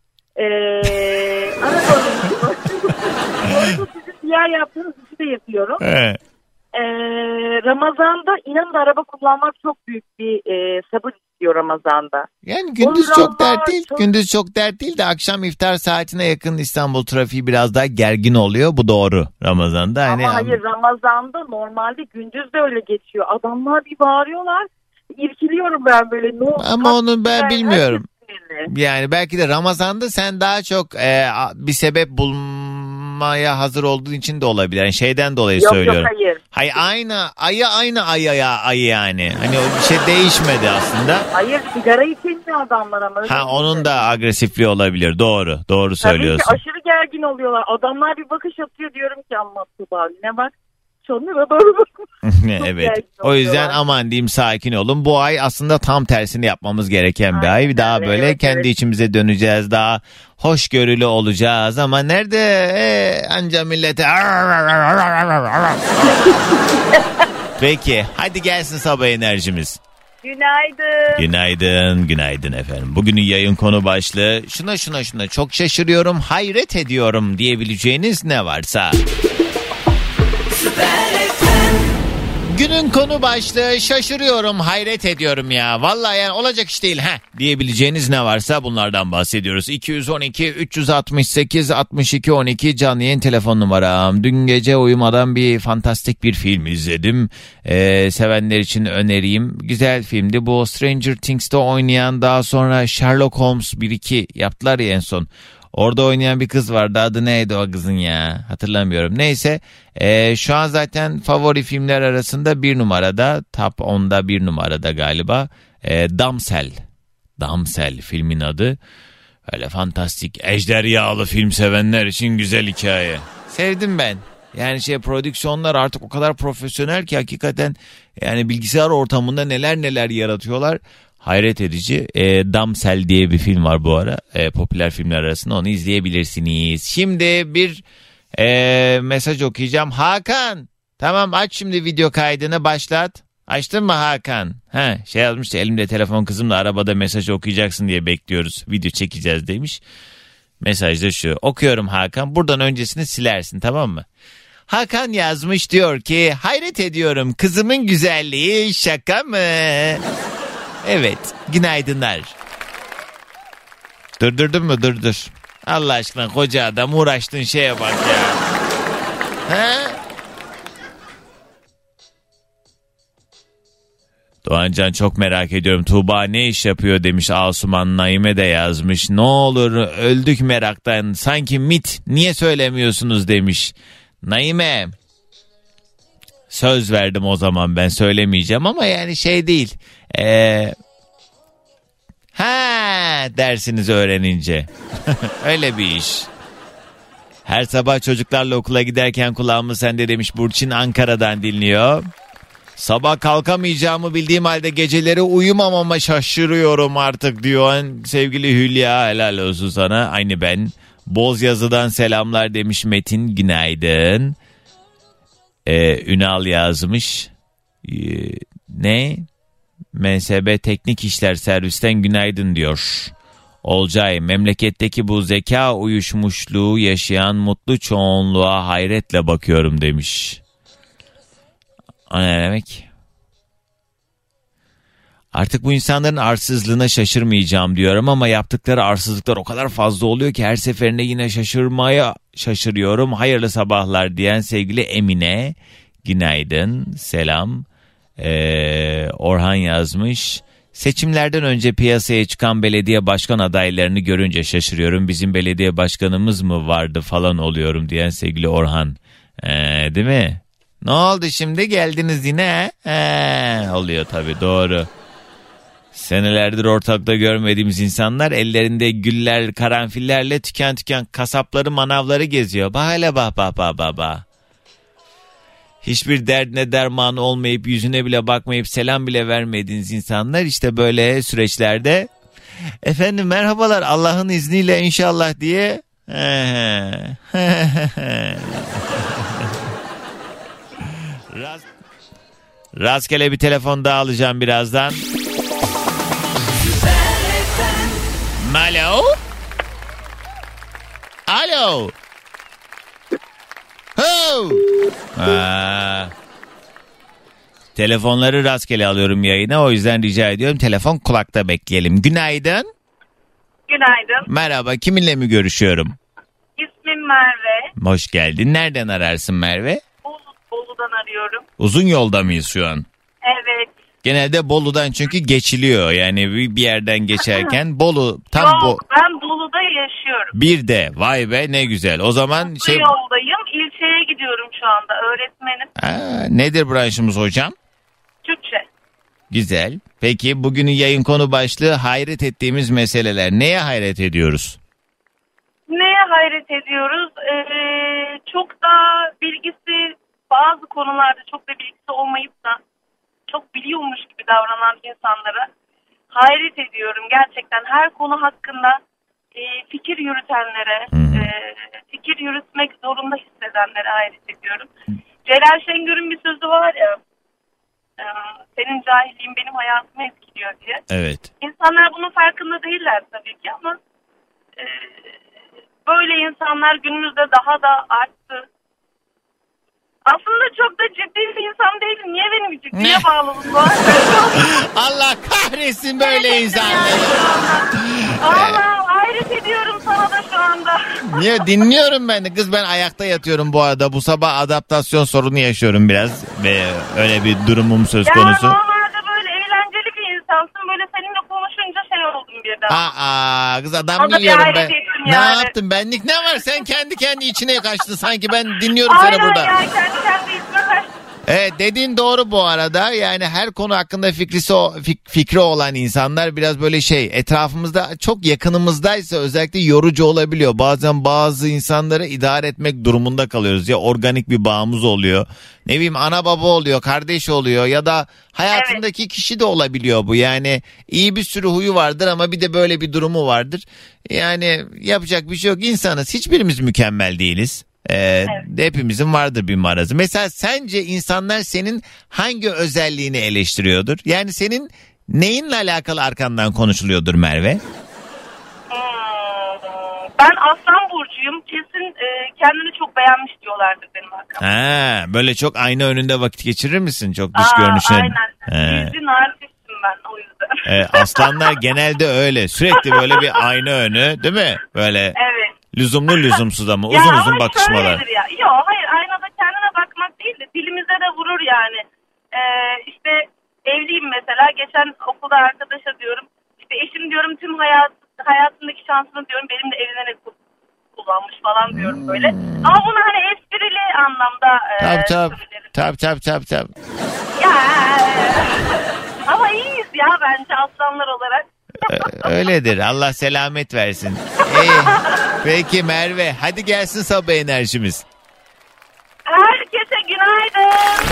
ee, Anadolu'da sizin diğer yaptığınız işi de yapıyorum. He. Ee, Ramazan'da inanın araba kullanmak çok büyük bir e, sabır istiyor Ramazan'da. Yani gündüz Ondan çok dert değil. Çok... Gündüz çok dert değil de akşam iftar saatine yakın İstanbul trafiği biraz daha gergin oluyor. Bu doğru Ramazan'da. Ama hani hayır ama... Ramazan'da normalde gündüz de öyle geçiyor. Adamlar bir bağırıyorlar. İrkiliyorum ben böyle. No, ama onu ben bilmiyorum. Yani belki de Ramazan'da sen daha çok e, bir sebep bulmaya hazır olduğun için de olabilir. Yani şeyden dolayı yok, söylüyorum. Yok hayır. Hayır aynı ayı aynı ayı ya ayı yani. Hani o bir şey değişmedi aslında. Hayır sigara içmiyor adamlar ama. Öyle ha onun de. da agresifliği olabilir. Doğru. Doğru söylüyorsun. Tabii ki aşırı gergin oluyorlar. Adamlar bir bakış atıyor diyorum ki amma Tuğba ne bak. on lira doğru. Evet. gergin O yüzden oluyorlar. aman diyeyim sakin olun. Bu ay aslında tam tersini yapmamız gereken bir Aynen ay. Daha öyle, böyle evet, kendi evet. içimize döneceğiz. Daha hoşgörülü olacağız ama nerede ee, anca millete Peki hadi gelsin sabah enerjimiz. Günaydın. Günaydın, günaydın efendim. Bugünün yayın konu başlığı şuna şuna şuna çok şaşırıyorum, hayret ediyorum diyebileceğiniz ne varsa. Günün konu başlığı şaşırıyorum, hayret ediyorum ya. Vallahi yani olacak iş değil ha diyebileceğiniz ne varsa bunlardan bahsediyoruz. iki on iki üç altı sekiz altmış iki on iki canlı yayın telefon numaram. Dün gece uyumadan bir fantastik bir film izledim. Ee, sevenler için öneriyim. Güzel filmdi. Bu Stranger Things'te oynayan, daha sonra Sherlock Holmes bir iki yaptılar ya en son. Orada oynayan bir kız vardı. Adı neydi o kızın ya? Hatırlamıyorum. Neyse. E, şu an zaten favori filmler arasında bir numarada. Top onda bir numarada galiba. E, Damsel. Damsel filmin adı. Öyle fantastik, ejderhalı film sevenler için güzel hikaye. Sevdim ben. Yani şey, prodüksiyonlar artık o kadar profesyonel ki hakikaten yani bilgisayar ortamında neler neler yaratıyorlar. Hayret edici. E, Damsel diye bir film var bu ara. E, popüler filmler arasında, onu izleyebilirsiniz. Şimdi bir e, mesaj okuyacağım. Hakan, tamam aç şimdi video kaydını, başlat. Açtın mı Hakan? He, şey yazmıştı, elimde telefon kızımla arabada mesaj okuyacaksın diye bekliyoruz. Video çekeceğiz demiş. Mesaj da şu. Okuyorum Hakan. Buradan öncesini silersin, tamam mı? Hakan yazmış, diyor ki hayret ediyorum, kızımın güzelliği şaka mı? Evet, günaydınlar. Durdurdun mu? Dur dur. Allah aşkına koca adam, uğraştığın şeye bak ya. He? Doğancan, çok merak ediyorum. Tuğba ne iş yapıyor demiş. Asuman Naime de yazmış. Ne olur öldük meraktan. Sanki mit. Niye söylemiyorsunuz demiş. Naime. Söz verdim o zaman, ben söylemeyeceğim ama yani şey değil. Ee, ha dersiniz öğrenince. Öyle bir iş. Her sabah çocuklarla okula giderken kulağımı sende demiş. Burçin Ankara'dan dinliyor. Sabah kalkamayacağımı bildiğim halde geceleri uyumamama şaşırıyorum artık diyor sevgili Hülya. Helal olsun sana. Aynı ben. Bozyazı'dan selamlar demiş Metin. Günaydın. Ee, Ünal yazmış. Ee, ne? M S B Teknik İşler Servis'ten günaydın diyor. Olcay, memleketteki bu zeka uyuşmuşluğu yaşayan mutlu çoğunluğa hayretle bakıyorum demiş. O ne demek? Artık bu insanların arsızlığına şaşırmayacağım diyorum ama yaptıkları arsızlıklar o kadar fazla oluyor ki her seferinde yine şaşırmaya şaşırıyorum. Hayırlı sabahlar diyen sevgili Emine. Günaydın, selam. Ee, Orhan yazmış. Seçimlerden önce piyasaya çıkan belediye başkan adaylarını görünce şaşırıyorum. Bizim belediye başkanımız mı vardı falan oluyorum diyen sevgili Orhan. Ee, değil mi? Ne oldu şimdi, geldiniz yine? Ee, oluyor tabii, doğru. Senelerdir ortalıkta görmediğimiz insanlar ellerinde güller, karanfillerle tüken tüken kasapları, manavları geziyor. Bak hele bak bak bak bak bak. Hiçbir derdine dermanı olmayıp yüzüne bile bakmayıp selam bile vermediğiniz insanlar işte böyle süreçlerde efendim merhabalar Allah'ın izniyle inşallah diye Rast, rastgele bir telefon daha alacağım birazdan. Alo. Alo. Ho. Aa. Telefonları rastgele alıyorum yayına, o yüzden rica ediyorum telefon kulakta bekleyelim. Günaydın. Günaydın. Merhaba, kiminle mi görüşüyorum? İsmim Merve. Hoş geldin. Nereden ararsın Merve? Bolu, Bolu'dan arıyorum. Uzun yolda mıyız şu an? Evet. Genelde Bolu'dan çünkü geçiliyor. Yani bir yerden geçerken Bolu tam Yok, bu. ben Bolu'da yaşıyorum. Bir de vay be ne güzel. O zaman Bu şey. yoldayım. İlçeye gidiyorum şu anda. Öğretmenim. Aa, nedir branşımız hocam? Türkçe. Güzel. Peki bugünün yayın konu başlığı hayret ettiğimiz meseleler. Neye hayret ediyoruz? Neye hayret ediyoruz? Ee, çok da bilgisi bazı konularda çok da bilgisi olmayıp da çok biliyormuş gibi davranan insanlara hayret ediyorum. Gerçekten her konu hakkında e, fikir yürütenlere, e, fikir yürütmek zorunda hissedenlere hayret ediyorum. Celal Şengör'ün bir sözü var ya, e, senin cahilliğin benim hayatımı etkiliyor diye. Evet. İnsanlar bunun farkında değiller tabii ki ama e, böyle insanlar günümüzde daha da arttı. Aslında çok da ciddi bir insan değilim. Niye benim ciddiye bağladın bu? Allah kahretsin böyle insanları. Allah hayret ediyorum sana da şu anda. Niye dinliyorum ben de. Kız ben ayakta yatıyorum bu arada. Bu sabah adaptasyon sorunu yaşıyorum biraz. Ve öyle bir durumum söz konusu. Ya normalde böyle eğlenceli bir insansın. Böyle seninle konuşunca şey oldum birden. Aa kız adam Ama yiyorum bir ben. hayret ettim Ne yani. yaptım benlik ne var? Sen kendi kendi içine kaçtın sanki ben dinliyorum seni Aynen burada. ya kendi kendi isme kaçtım. Evet dediğin doğru bu arada. Yani her konu hakkında fikrisi fik- fikri olan insanlar biraz böyle şey etrafımızda çok yakınımızdaysa özellikle yorucu olabiliyor. Bazen bazı insanları idare etmek durumunda kalıyoruz. Ya organik bir bağımız oluyor. Ne bileyim ana baba oluyor, kardeş oluyor ya da hayatındaki evet. kişi de olabiliyor bu. Yani iyi bir sürü huyu vardır ama bir de böyle bir durumu vardır. Yani yapacak bir şey yok. İnsanız. Hiçbirimiz mükemmel değiliz. Ee, evet. Hepimizin vardır bir marazı. Mesela sence insanlar senin hangi özelliğini eleştiriyordur? Yani senin neyinle alakalı arkandan konuşuluyordur Merve? Hmm, ben Aslan burcuyum. Kesin e, kendini çok beğenmiş diyorlardır benim arkamda. Ha, böyle çok ayna önünde vakit geçirir misin? Çok dış Aa, görünüşün. Aynen. Yüzü narsistim ben o yüzden. Ee, aslanlar genelde öyle. Sürekli böyle bir ayna önü, değil mi? Böyle. Evet. Lüzumlu lüzumsuz ama uzun ya uzun bakışmalar. Ya. Yok hayır aynada kendine bakmak değil de dilimize de vurur yani. Ee, işte evliyim mesela geçen okulda arkadaşa diyorum işte eşim diyorum tüm hayat, hayatındaki şansını diyorum benimle evlenerek kullanmış falan diyorum böyle. Ama bunu hani esprili anlamda Tabii e, tabii tabii tabii tabii tabii. Ya ama iyiyiz ya bence aslanlar olarak. Öyledir. Allah selamet versin. Ee, peki Merve, hadi gelsin sabah enerjimiz. Herkese günaydın.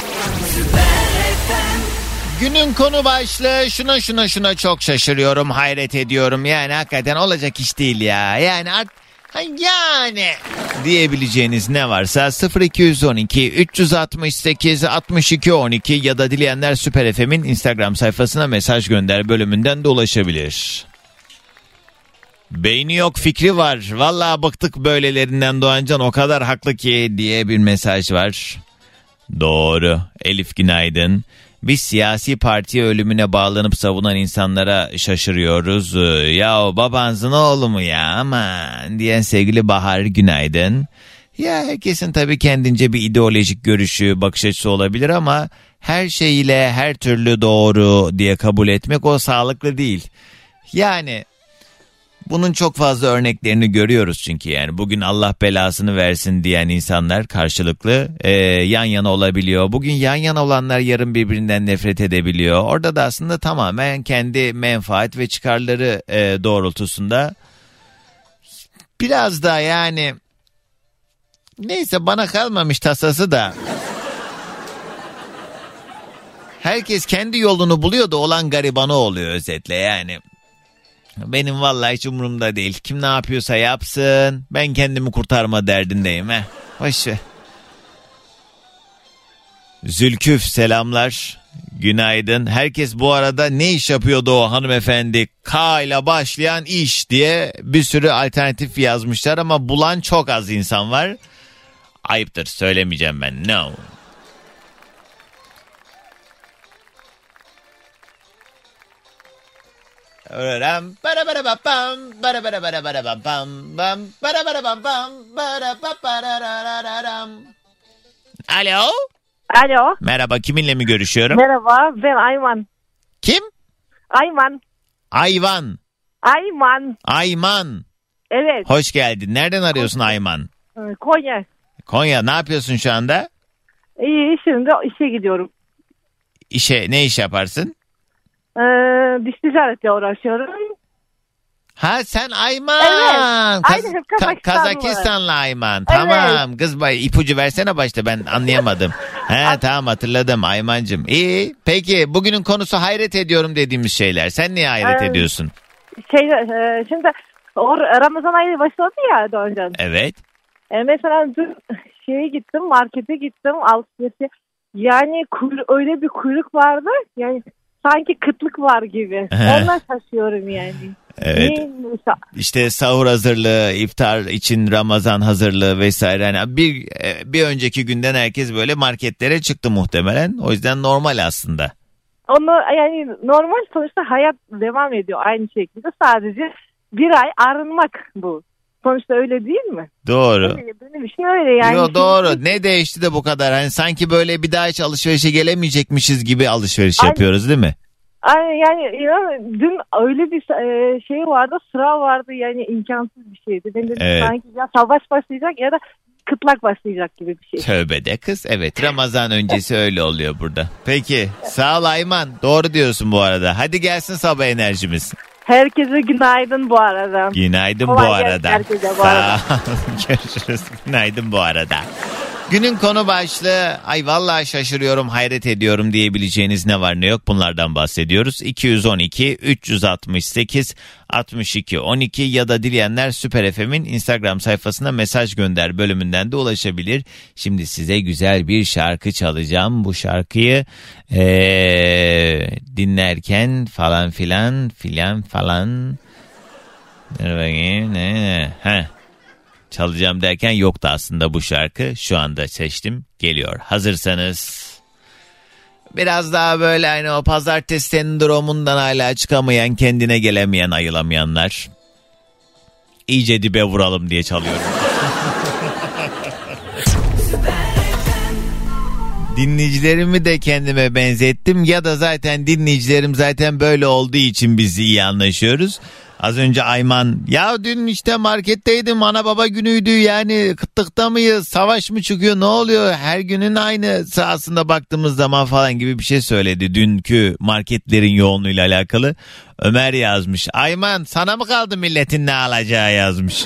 Günün konu başlığı şuna şuna şuna çok şaşırıyorum, hayret ediyorum. Yani hakikaten olacak iş değil ya. Yani yani diyebileceğiniz ne varsa sıfır iki on iki üç altı sekiz altmış iki on iki ya da dileyenler Süper F M'in Instagram sayfasına mesaj gönder bölümünden de ulaşabilir. Beyni yok fikri var. Vallahi bıktık böylelerinden Doğancan o kadar haklı ki diye bir mesaj var. Doğru. Elif günaydın. Biz siyasi partiye ölümüne bağlanıp savunan insanlara şaşırıyoruz. Ya babanızın oğlu mu ya aman diyen sevgili Bahar günaydın. Ya herkesin tabii kendince bir ideolojik görüşü, bakış açısı olabilir ama her şeyiyle her türlü doğru diye kabul etmek o sağlıklı değil. Yani bunun çok fazla örneklerini görüyoruz çünkü yani bugün Allah belasını versin diyen insanlar karşılıklı e, yan yana olabiliyor. Bugün yan yana olanlar yarın birbirinden nefret edebiliyor. Orada da aslında tamamen kendi menfaat ve çıkarları e, doğrultusunda biraz da yani neyse bana kalmamış tasası da herkes kendi yolunu buluyor da olan garibanı oluyor özetle yani. Benim vallahi hiç umurumda değil. Kim ne yapıyorsa yapsın. Ben kendimi kurtarma derdindeyim. He. Hoş ver. Zülküf selamlar. Günaydın. Herkes bu arada ne iş yapıyordu o hanımefendi? K ile başlayan iş diye bir sürü alternatif yazmışlar ama bulan çok az insan var. Ayıptır söylemeyeceğim ben. No. Ram para para bam bam para para para para bam bam bam para para bam bam para para para. Alo. Alo. Merhaba, kiminle mi görüşüyorum? Merhaba, ben Ayman. Kim? Ayman. Ayvan. Ayman. Ayman. Evet. Hoş geldin. Nereden arıyorsun Ayman? Konya. Konya. Ne yapıyorsun şu anda? İyi, şimdi işe gidiyorum. İşe ne iş yaparsın? Ee, dış ticaretle uğraşıyorum. Ha sen Ayman. Evet. Kaz- Aynen, Ka- Kazakistanlı. Kazakistanlı Ayman. Evet. Tamam. Kız bay ipucu versene başta, ben anlayamadım. He tamam, hatırladım Aymancığım. İyi. Peki bugünün konusu hayret ediyorum dediğimiz şeyler. Sen niye hayret Evet. ediyorsun? Şey, e, şimdi o Ramazan ayı başladı ya Doğancan. Evet. E, mesela dün şeye gittim, markete gittim, alışverişe. Yani kuyru- öyle bir kuyruk vardı. Yani sanki kıtlık var gibi. Ondan şaşıyorum yani. Evet. Ne- İşte sahur hazırlığı, iftar için Ramazan hazırlığı vesaire. Yani bir bir önceki günden herkes böyle marketlere çıktı muhtemelen. O yüzden normal aslında. Onu yani normal, sonuçta hayat devam ediyor aynı şekilde. Sadece bir ay arınmak bu. Sonuçta öyle değil mi? Doğru. Öyle, benim için öyle yani. Yo, doğru. Ne değişti de bu kadar? Hani sanki böyle bir daha hiç alışverişe gelemeyecekmişiz gibi alışveriş Aynen. yapıyoruz değil mi? Ay, yani inan, dün öyle bir e, şey vardı, sıra vardı, yani imkansız bir şeydi. Ben dedim Evet. sanki ya savaş başlayacak ya da kıtlak başlayacak gibi bir şey. Tövbe de kız. Evet, Ramazan öncesi öyle oluyor burada. Peki sağ ol Ayman. Doğru diyorsun bu arada. Hadi gelsin sabah enerjimiz. Herkese günaydın bu arada. Günaydın Kolay bu gelsin arada. herkese bu Sağ arada. ol. Görüşürüz. Günaydın bu arada. Günün konu başlığı, ay vallahi şaşırıyorum, hayret ediyorum diyebileceğiniz ne var ne yok, bunlardan bahsediyoruz. iki yüz on iki üç altı sekiz altmış iki on iki ya da dileyenler Süper F M'in Instagram sayfasına mesaj gönder bölümünden de ulaşabilir. Şimdi size güzel bir şarkı çalacağım. Bu şarkıyı ee, dinlerken falan filan filan falan dur bakayım, ne ne heh. Çalacağım derken yoktu aslında bu şarkı. Şu anda seçtim. Geliyor. Hazırsanız. Biraz daha böyle hani o pazartesi sendromundan hala çıkamayan, kendine gelemeyen, ayılamayanlar. İyice dibe vuralım diye çalıyorum. Dinleyicilerimi de kendime benzettim ya da zaten dinleyicilerim zaten böyle olduğu için biz iyi anlaşıyoruz. Az önce Ayman, ya dün işte marketteydim, ana baba günüydü, yani kıtlıkta mıyız, savaş mı çıkıyor, ne oluyor, her günün aynısı aslında baktığımız zaman falan gibi bir şey söyledi dünkü marketlerin yoğunluğuyla alakalı. Ömer yazmış, Ayman sana mı kaldı milletin ne alacağı yazmış.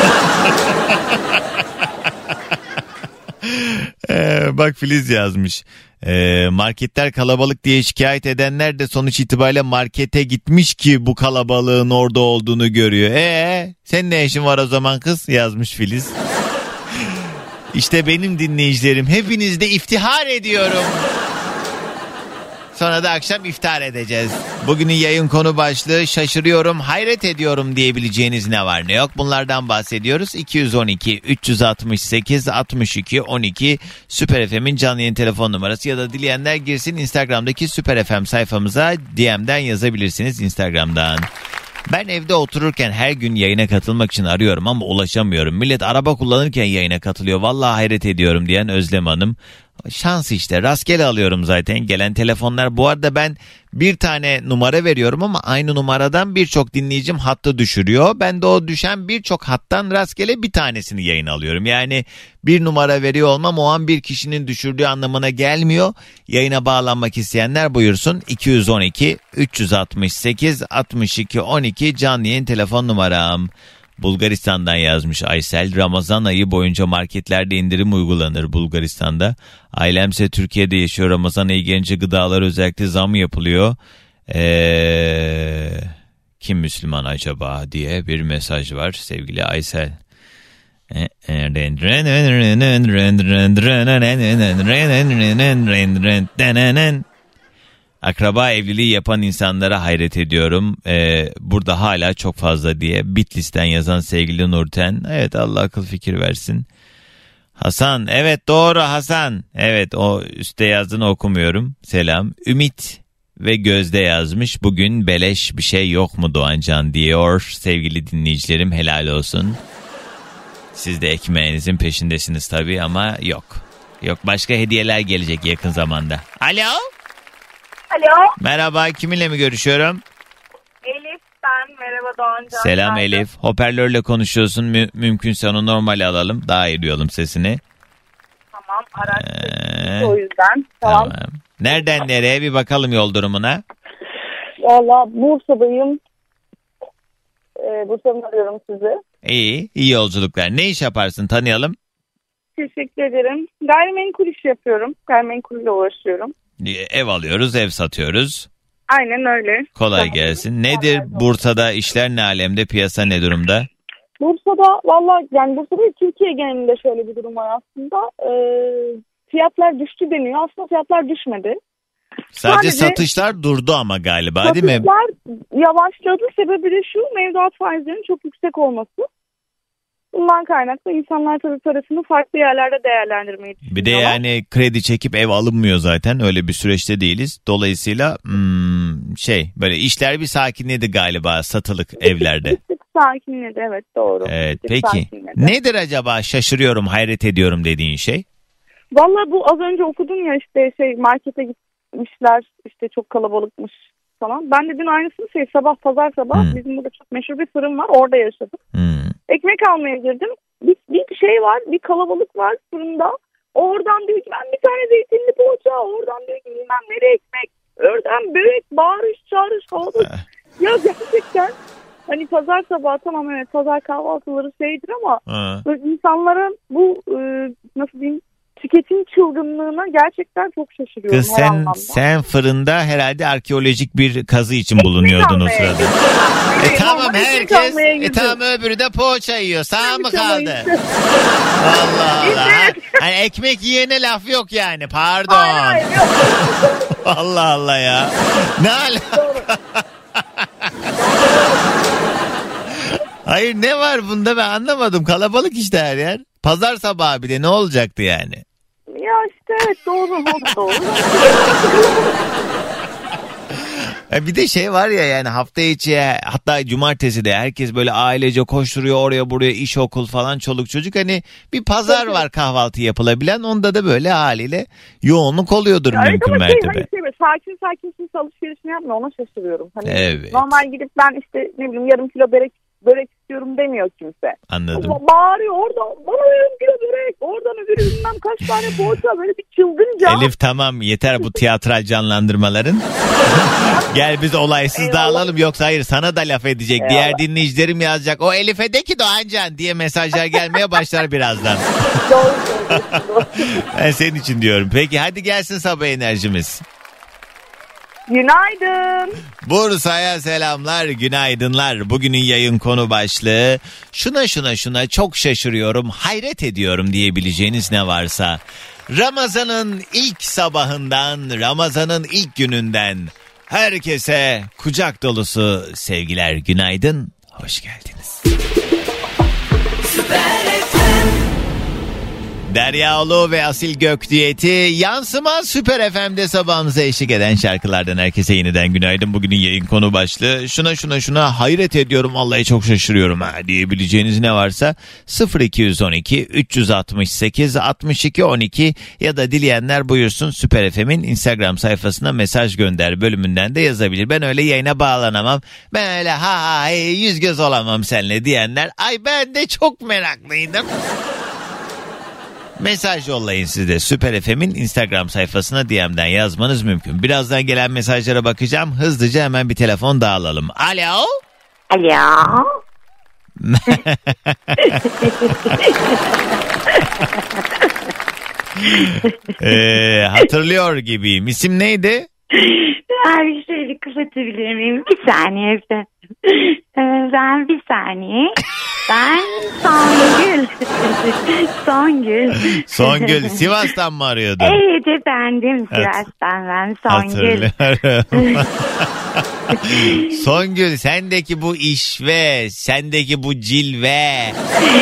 ee, bak Filiz yazmış. Ee, marketler kalabalık diye şikayet edenler de sonuç itibariyle markete gitmiş ki bu kalabalığın orada olduğunu görüyor. Ee, sen ne işin var o zaman kız, yazmış Filiz. İşte benim dinleyicilerim, hepinizde iftihar ediyorum. Sonra da akşam iftar edeceğiz. Bugünün yayın konu başlığı şaşırıyorum, hayret ediyorum diyebileceğiniz ne var ne yok, bunlardan bahsediyoruz. iki yüz on iki üç altı sekiz altmış iki on iki Süper F M'in canlı yayın telefon numarası ya da dileyenler girsin Instagram'daki Süper F M sayfamıza, D M'den yazabilirsiniz Instagram'dan. Ben evde otururken her gün yayına katılmak için arıyorum ama ulaşamıyorum. Millet araba kullanırken yayına katılıyor. Vallahi hayret ediyorum diyen Özlem Hanım. Şans işte, rastgele alıyorum zaten gelen telefonlar. Bu arada ben bir tane numara veriyorum ama aynı numaradan birçok dinleyicim hattı düşürüyor. Ben de o düşen birçok hattan rastgele bir tanesini yayın alıyorum. Yani bir numara veriyor olmam o an bir kişinin düşürdüğü anlamına gelmiyor. Yayına bağlanmak isteyenler buyursun. iki yüz on iki üç altı sekiz altmış iki on iki canlı yayın telefon numaram. Bulgaristan'dan yazmış Aysel. Ramazan ayı boyunca marketlerde indirim uygulanır Bulgaristan'da. Ailemse Türkiye'de yaşıyor. Ramazan ayı gelince gıdalar özellikle zam yapılıyor. Ee, kim Müslüman acaba diye bir mesaj var sevgili Aysel. Akraba evliliği yapan insanlara hayret ediyorum. Ee, burada hala çok fazla diye Bitlis'ten yazan sevgili Nurten. Evet, Allah akıl fikir versin. Hasan, evet doğru Hasan. Evet, o üstte yazdığını okumuyorum. Selam. Ümit ve Gözde yazmış. Bugün beleş bir şey yok mu Doğancan diyor. Sevgili dinleyicilerim, helal olsun. Siz de ekmeğinizin peşindesiniz tabii ama yok. Yok, başka hediyeler gelecek yakın zamanda. Alo. Alo. Merhaba, kiminle mi görüşüyorum? Elif ben. Merhaba Doğancan. Selam Nerede? Elif. Hoparlörle konuşuyorsun. Mü- mümkünse onu normale alalım. Daha iyi duyalım sesini. Tamam, araç Ee, o yüzden. Tamam. tamam. Nereden nereye bir bakalım yol durumuna. Valla Bursa'dayım. Ee, Bursa'dan arıyorum sizi. İyi, iyi yolculuklar. Ne iş yaparsın, tanıyalım? Teşekkür ederim. Gayrimenkul iş yapıyorum. Gayrimenkulle uğraşıyorum. Ev alıyoruz, ev satıyoruz. Aynen öyle. Kolay Tamam. gelsin. Nedir Bursa'da işler ne alemde, piyasa ne durumda? Bursa'da valla yani Bursa'da Türkiye genelinde şöyle bir durum var aslında. Ee, fiyatlar düştü deniyor. Aslında fiyatlar düşmedi. Sadece, Sadece satışlar durdu ama galiba değil mi? Satışlar yavaşladı. Sebebi de şu, mevduat faizlerinin çok yüksek olması. Bundan kaynaklı insanlar tabii parasını farklı yerlerde değerlendirmeyi düşünüyorlar. Bir de yani kredi çekip ev alınmıyor zaten. Öyle bir süreçte değiliz. Dolayısıyla hmm, şey böyle işler bir sakinledi galiba satılık evlerde. Bir tık sakinledi, evet doğru. Evet, Bir tık peki sakinledi. nedir acaba şaşırıyorum, hayret ediyorum dediğin şey? Valla bu az önce okudum ya işte şey markete gitmişler işte çok kalabalıkmış falan. Ben de dün aynısını şey sabah pazar sabah hmm. bizim burada çok meşhur bir fırın var, orada yaşadım. Hmm. Ekmek almaya girdim. Bir, bir şey var, bir kalabalık var fırında. Oradan diyor ki ben bir tane zeytinli poğaça, oradan diyor ki bilmem nereye ekmek. Oradan börek, bağırış, çağırış, havada. Ya gerçekten hani pazar sabahı tamam evet pazar kahvaltıları şeydir ama insanların bu e, nasıl diyeyim tüketim çılgınlığına gerçekten çok şaşırıyorum. Kız sen, sen fırında herhalde arkeolojik bir kazı için ekmek bulunuyordun o sırada. E tamam herkes, e tamam öbürü de poğaça yiyor. Sağ mı kaldı? Allah Allah. Hani ekmek yiyene laf yok yani, pardon. Hayır, hayır, yok. Allah Allah ya. Ne alaka? Hayır ne var bunda, ben anlamadım. Kalabalık işte her yer. Pazar sabahı bir de ne olacaktı yani? Ya işte evet doğru doğru. Bir de şey var ya yani hafta içi hatta cumartesi de herkes böyle ailece koşturuyor oraya buraya, iş okul falan çoluk çocuk, hani bir pazar var kahvaltı yapılabilen, onda da böyle haliyle yoğunluk oluyordur ya mümkün evet, mertebe. Şey, şey, sakin sakin kimse alışverişini yapmıyor, ona şaşırıyorum. Hani evet. Normal gidip ben işte ne bileyim yarım kilo börek börek istiyorum demiyor kimse. Anladım. O bağırıyor orada bana yarım kilo börek, oradan öbürü bilmem kaç tane poğaça, böyle bir çılgınca. Elif tamam yeter bu tiyatral canlandırmaların. Gel biz olaysız Eyvallah. dağılalım, yoksa hayır sana da laf edecek. Eyvallah. Diğer dinleyicilerim yazacak. O Elif'e de ki Doğancan diye mesajlar gelmeye başlar birazdan. Doğru doğru. Ben senin için diyorum. Peki hadi gelsin sabah enerjimiz. Günaydın. Bursa'ya selamlar, günaydınlar. Bugünün yayın konu başlığı şuna şuna şuna çok şaşırıyorum, hayret ediyorum diyebileceğiniz ne varsa. Ramazan'ın ilk sabahından, Ramazan'ın ilk gününden herkese kucak dolusu sevgiler, günaydın, hoş geldiniz. Derya Ulu ve Asil Gökdiyeti Yansıma Süper F M'de sabahınıza eşlik eden şarkılardan herkese yeniden günaydın. Bugünün yayın konu başlığı şuna şuna şuna hayret ediyorum, vallahi çok şaşırıyorum ha diyebileceğiniz ne varsa sıfır iki on iki üç altı sekiz altmış iki on iki ya da dileyenler buyursun Süper F M'in Instagram sayfasına mesaj gönder bölümünden de yazabilir. Ben öyle yayına bağlanamam, ben öyle ha ha hey, yüz göz olamam seninle diyenler, ay ben de çok meraklıydım. Mesaj yollayın siz de Süper F M'in Instagram sayfasına D M'den yazmanız mümkün. Birazdan gelen mesajlara bakacağım. Hızlıca hemen bir telefon daha alalım. Alo. Alo. ee, hatırlıyor gibiyim. İsim neydi? Abi şöyle kapatabilir miyim? Bir saniye efendim. Ben bir saniye. Ben Songül. Songül. Songül. Sivas'tan mı arıyordun? Evet efendim. Sivas'tan ben Songül. Hatırlıyorum. Songül, sendeki bu işve, sendeki bu cilve.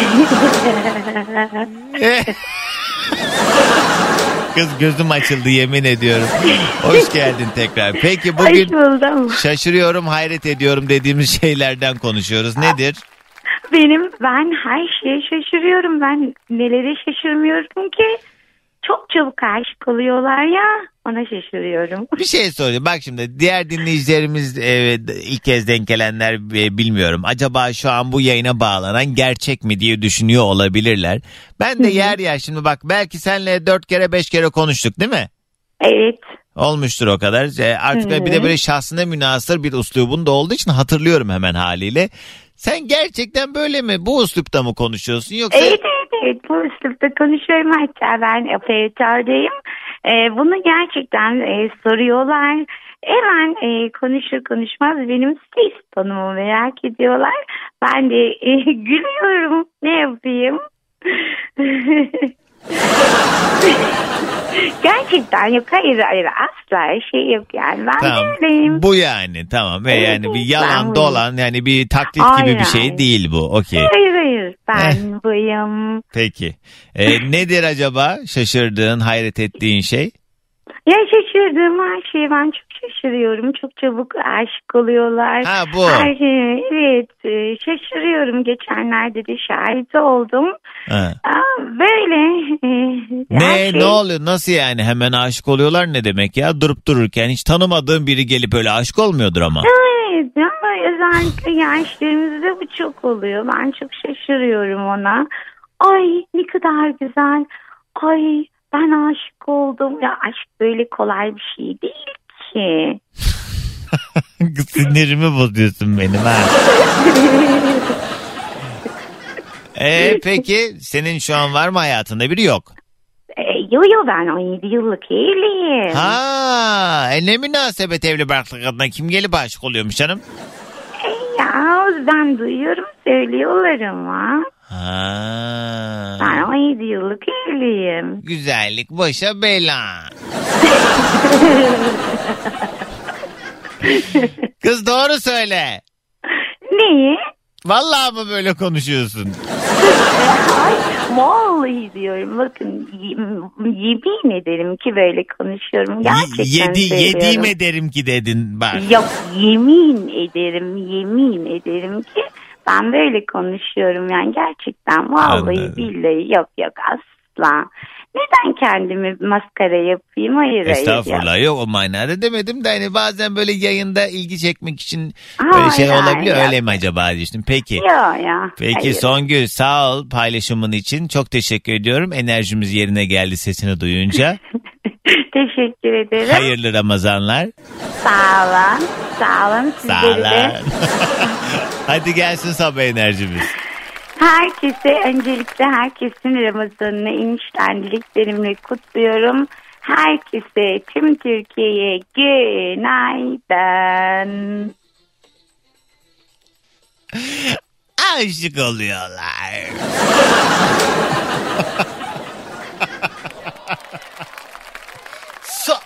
Kız gözüm açıldı yemin ediyorum. Hoş geldin tekrar. Peki bugün şaşırıyorum, hayret ediyorum dediğimiz şeylerden konuşuyoruz. Nedir? Benim ben her şeye şaşırıyorum. Ben nelere şaşırmıyorum ki? Çok çabuk aşık oluyorlar ya. Ona şaşırıyorum. Bir şey sorayım. Bak şimdi diğer dinleyicilerimiz e, ilk kez denk gelenler e, bilmiyorum. Acaba şu an bu yayına bağlanan gerçek mi diye düşünüyor olabilirler. Ben de yer yer şimdi bak belki seninle dört kere beş kere konuştuk değil mi? Evet. Olmuştur o kadar. E, artık Hı-hı. bir de böyle şahsına münhasır bir üslubun da olduğu için hatırlıyorum hemen haliyle. Sen gerçekten böyle mi? Bu üslupta mı konuşuyorsun yoksa? Evet evet evet bu üslupta konuşuyorum, hatta ben operatördeyim. Ee, bunu gerçekten e, soruyorlar. Hemen e, konuşur konuşmaz benim ses tonumu merak ediyorlar. Ben de e, gülüyorum. Ne yapayım? Gerçekten yok, hayır hayır asla şey yok yani. Ben Tamam. böyleyim. Bu yani tamam ve Evet, yani bir ben yalan buyum. dolan yani bir taklit Hayır, gibi bir şey hayır. değil bu. Okey. Hayır hayır ben buyum. Peki. Ee, nedir acaba şaşırdığın, hayret ettiğin şey? Ya şaşırdığım her şeye ben çok şaşırıyorum. Çok çabuk aşık oluyorlar. Ha, bu. Her şeye, evet e, şaşırıyorum. Geçenlerde de şahit oldum. Ha. Aa, böyle. e, her Ne şey- ne oluyor? Nasıl yani hemen aşık oluyorlar ne demek ya? Durup dururken hiç tanımadığın biri gelip öyle aşık olmuyordur ama. Evet ama özellikle gençlerimizde bu çok oluyor. Ben çok şaşırıyorum ona. Ay ne kadar güzel. Ay ben aşık oldum. Ya aşk böyle kolay bir şey değil ki. Sinirimi bozuyorsun benim ha. Ee, peki senin şu an var mı hayatında biri yok? E, yo yo ben on yedi yıllık evliyim. Ha, e ne münasebet evli barklı kadına kim gelip aşık oluyormuş canım? E, ya ben duyuyorum söylüyorlar ama. Ha. Ben on yedi yıllık evliyim. Güzellik başa bela. Kız doğru söyle. Neyi? Vallahi mı böyle konuşuyorsun? Ay vallahi diyorum bakın y- yemin ederim ki böyle konuşuyorum. Gerçekten Yedi, söylüyorum. yediğim ederim ki dedin bak. Yok yemin ederim yemin ederim ki ben böyle konuşuyorum yani gerçekten vallahi Anladım. billahi yok yok asla. Neden kendimi maskara yapayım? Hayır hayır. Estağfurullah yok o manada demedim de hani bazen böyle yayında ilgi çekmek için böyle Hayır, şey olabiliyor hayır. öyle mi acaba düşündüm. Peki. Yok ya. Peki hayır. Songül sağ ol paylaşımın için çok teşekkür ediyorum. Enerjimiz yerine geldi sesini duyunca. Teşekkür ederim. Hayırlı Ramazanlar. Sağ olun. Sağ olun. Sağ Sizleri de. olun. Hadi gelsin sabah enerjimiz. Herkese öncelikle herkesin Ramazan'ını inişten dileklerimle kutluyorum. Herkese tüm Türkiye'ye günaydın. Aşık oluyorlar. so,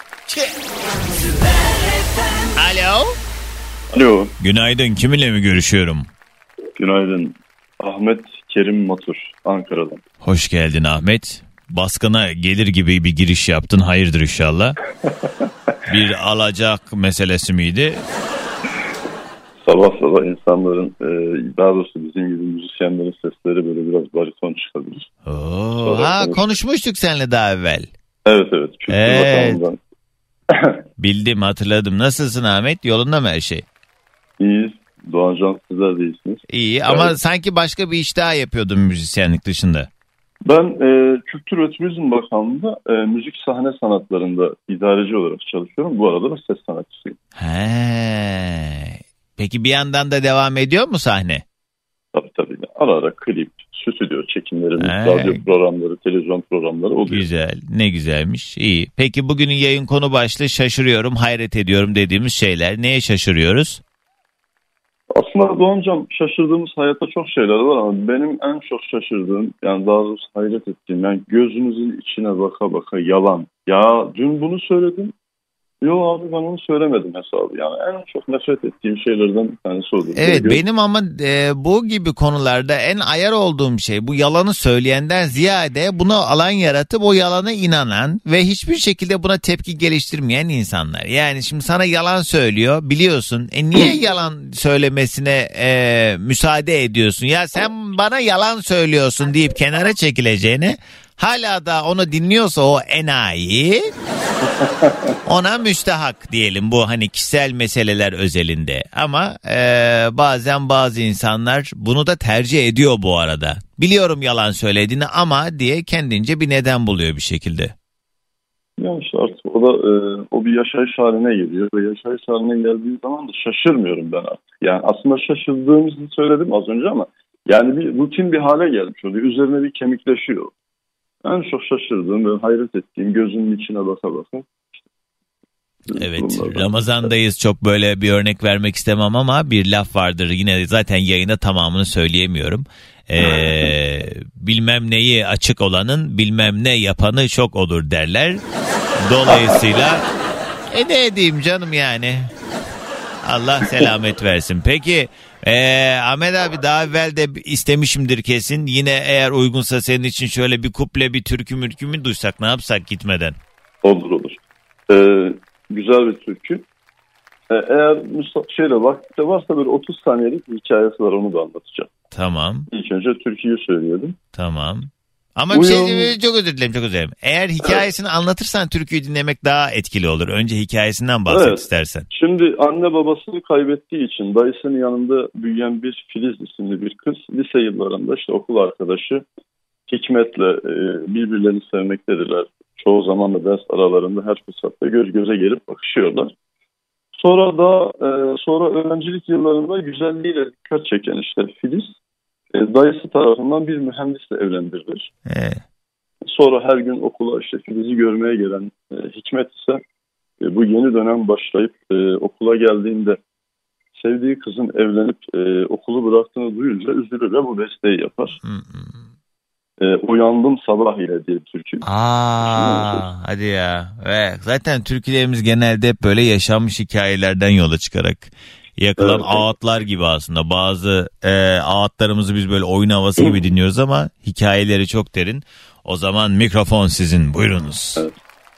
Alo. Alo. Günaydın. Kiminle mi görüşüyorum? Günaydın. Ahmet Kerim Matur, Ankara'dan. Hoş geldin Ahmet. Baskına gelir gibi bir giriş yaptın. Hayırdır inşallah. Bir alacak meselesi miydi? Sabah sabah insanların, daha doğrusu bizim gibi müzisyenlerin sesleri böyle biraz bariton çıkabilir. Oo, ha konuşmuştuk seninle daha evvel. Evet evet. Kültür Evet. Bakanlığı'ndan. Bildim hatırladım. Nasılsın Ahmet? Yolunda mı her şey? İyiyiz. Doğancan sizler de iyisiniz. İyi ama Evet. sanki başka bir iş daha yapıyordun müzisyenlik dışında. Ben e, Kültür ve Turizm Bakanlığı'nda e, müzik sahne sanatlarında idareci olarak çalışıyorum. Bu arada da ses sanatçısıyım. He. Peki bir yandan da devam ediyor mu sahne? Tabii tabii. Ara ara klip, stüdyo çekimlerimiz, He. radyo programları, televizyon programları oluyor. Güzel, ne güzelmiş. İyi. Peki bugünün yayın konu başlığı şaşırıyorum, hayret ediyorum dediğimiz şeyler. Neye şaşırıyoruz? Aslında Doğancan şaşırdığımız hayatta çok şeyler var ama benim en çok şaşırdığım yani daha doğrusu hayret ettiğim yani gözünüzün içine baka baka yalan. Ya dün bunu söyledim. Yok abi ben onu söylemedim hesabı. Yani en çok nefret ettiğim şeylerden bir tanesi oldu. Evet Böyle benim ama e, bu gibi konularda en ayar olduğum şey bu yalanı söyleyenden ziyade bunu alan yaratıp o yalana inanan ve hiçbir şekilde buna tepki geliştirmeyen insanlar. Yani şimdi sana yalan söylüyor biliyorsun. E niye yalan söylemesine e, müsaade ediyorsun? Ya sen bana yalan söylüyorsun deyip kenara çekileceğine hala da onu dinliyorsa o enayi ona müstahak diyelim bu hani kişisel meseleler özelinde. Ama e, bazen bazı insanlar bunu da tercih ediyor bu arada. Biliyorum yalan söylediğini ama diye kendince bir neden buluyor bir şekilde. Yani işte artık o da e, o bir yaşayış haline geliyor ve yaşayış haline geldiği zaman da şaşırmıyorum ben artık. Yani aslında şaşırdığımızı söyledim az önce ama yani bir rutin bir hale gelmiş oluyor. Üzerine bir kemikleşiyor. En çok şaşırdığım ve hayret ettiğim gözünün içine baka baka. Evet, Ramazan'dayız, çok böyle bir örnek vermek istemem ama bir laf vardır, yine zaten yayında tamamını söyleyemiyorum. Ee, bilmem neyi açık olanın bilmem ne yapanı çok olur derler. Dolayısıyla e ne edeyim canım yani. Allah selamet versin. Peki ee, Ahmet abi, daha evvel de istemişimdir kesin. Yine eğer uygunsa senin için şöyle bir kuple, bir türkü mürkü mü duysak, ne yapsak gitmeden? Olur olur. Ee, güzel bir türkü. Ee, eğer şeyle vakitte varsa böyle otuz saniyelik bir hikayesi var, onu da anlatacağım. Tamam. İlk önce türküyü söyleyelim. Tamam. Ama bir şey, çok özür dilerim, çok özür dilerim. Eğer hikayesini evet. anlatırsan türküyü dinlemek daha etkili olur. Önce hikayesinden bahset evet. istersen. Şimdi anne babasını kaybettiği için dayısının yanında büyüyen bir Filiz isimli bir kız lise yıllarında işte okul arkadaşı Hikmet'le e, birbirlerini sevmektedirler. Çoğu zaman da ders aralarında her fırsatta göz göze gelip bakışıyorlar. Sonra da e, sonra öğrencilik yıllarında güzelliğiyle dikkat çeken işte Filiz e, dayısı tarafından bir mühendisle evlendirilir. Evet. Sonra her gün okula işte Filiz'i görmeye gelen e, Hikmet ise e, bu yeni dönem başlayıp e, okula geldiğinde sevdiği kızın evlenip e, okulu bıraktığını duyunca üzülür ve bu besteyi yapar. E, uyandım sabah ile diye türkü. Aa, hadi ya. Ve zaten türkülerimiz genelde hep böyle yaşanmış hikayelerden yola çıkarak yakılan evet. ağıtlar gibi aslında. Bazı e, ağıtlarımızı biz böyle oyun havası gibi dinliyoruz ama hikayeleri çok derin. O zaman mikrofon sizin, buyurunuz. Evet.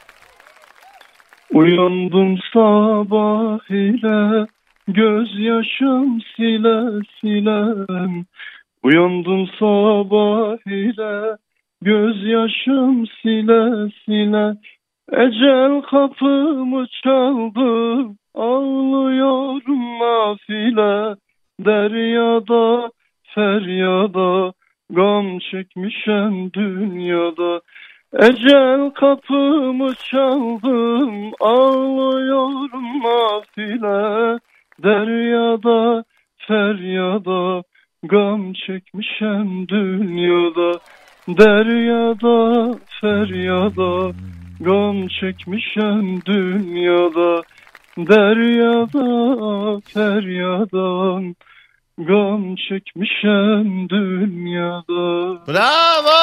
Uyandım sabah ile gözyaşım sile silem. Uyandım sabah ile gözyaşım sile sile. Ecel kapımı çaldı, ağlıyorum nafile. Deryada feryada gam çekmişem dünyada. Ecel kapımı çaldım, ağlıyorum nafile. Deryada feryada gam çekmişem dünyada. Deryada feryada gam çekmişem dünyada. Deryada feryadan gam çekmişem dünyada. Bravo!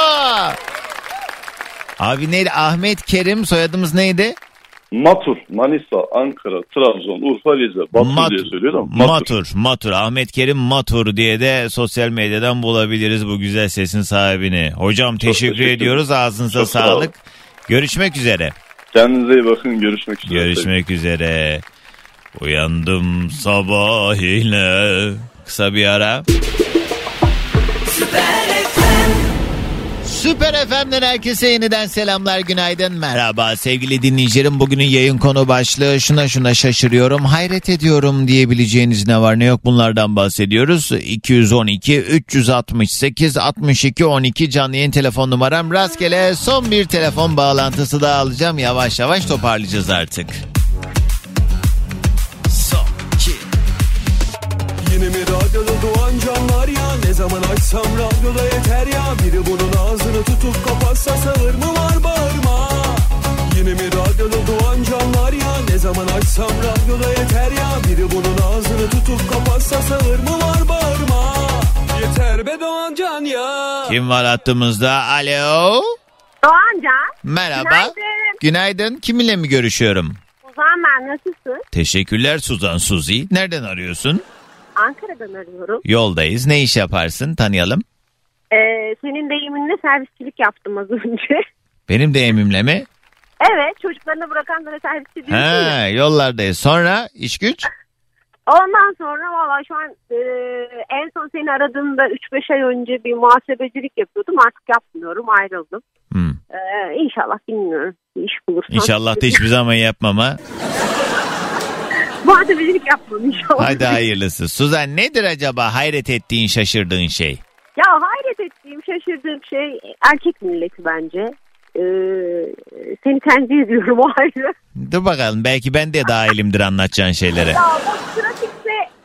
Abi neydi? Ahmet Kerim, soyadımız neydi? Matur, Manisa, Ankara, Trabzon, Urfa, Rize, Batur Mat- diye söylüyorum. Matur. Matur, Matur. Ahmet Kerim Matur diye de sosyal medyadan bulabiliriz bu güzel sesin sahibini. Hocam teşekkür, teşekkür ediyoruz. Ağzınıza Çok sağlık. Görüşmek üzere. Kendinize iyi bakın. Görüşmek üzere. Görüşmek üzere. Uyandım sabah ile. Kısa bir ara. Süper F M'den herkese yeniden selamlar, günaydın, merhaba sevgili dinleyicilerim. Bugünün yayın konu başlığı şuna şuna şaşırıyorum, hayret ediyorum diyebileceğiniz ne var ne yok, bunlardan bahsediyoruz. iki yüz on iki üç altı sekiz altmış iki on iki canlı yayın telefon numaram. Rastgele son bir telefon bağlantısı daha alacağım, yavaş yavaş toparlayacağız artık. Son iki. Yine mi radyoda doğan canlar ya? Ne zaman açsam radyoda yeter ya. Biri bunun ağzını tutup kapatsa sağır mı var bağırma. Yine mi radyoda doğan canlar ya? Ne zaman açsam radyoda yeter ya. Biri bunun ağzını tutup kapatsa sağır mı var bağırma. Yeter be Doğancan ya. Kim var hattımızda? Alo. Doğancan. Merhaba. Günaydın. Günaydın. Kiminle mi görüşüyorum? Suzan ben, nasılsın? Teşekkürler Suzan Suzi. Nereden arıyorsun? Ankara'dan arıyorum. Yoldayız. Ne iş yaparsın? Tanıyalım. Ee, senin deyiminle servisçilik yaptım az önce. Benim deyimimle mi? Evet, çocuklarını bırakanlara servisçi değil Ha, mi? yollardayız. Sonra iş güç? Ondan sonra valla şu an e, en son seni aradığımda üç beş ay önce bir muhasebecilik yapıyordum. Artık yapmıyorum, ayrıldım. Hmm. Ee, inşallah bilmiyorum bir iş bulursan. İnşallah da hiçbir zaman yapmam ha. Muhasebecilik yapmam inşallah. Hadi hayırlısı. Suzan, nedir acaba hayret ettiğin, şaşırdığın şey? Ya hayret ettiğim, şaşırdığım şey erkek milleti bence. Ee, seni tenzih ediyorum o ayrı. Dur bakalım, belki ben de dahilimdir anlatacağın şeylere. Ya bu trafikte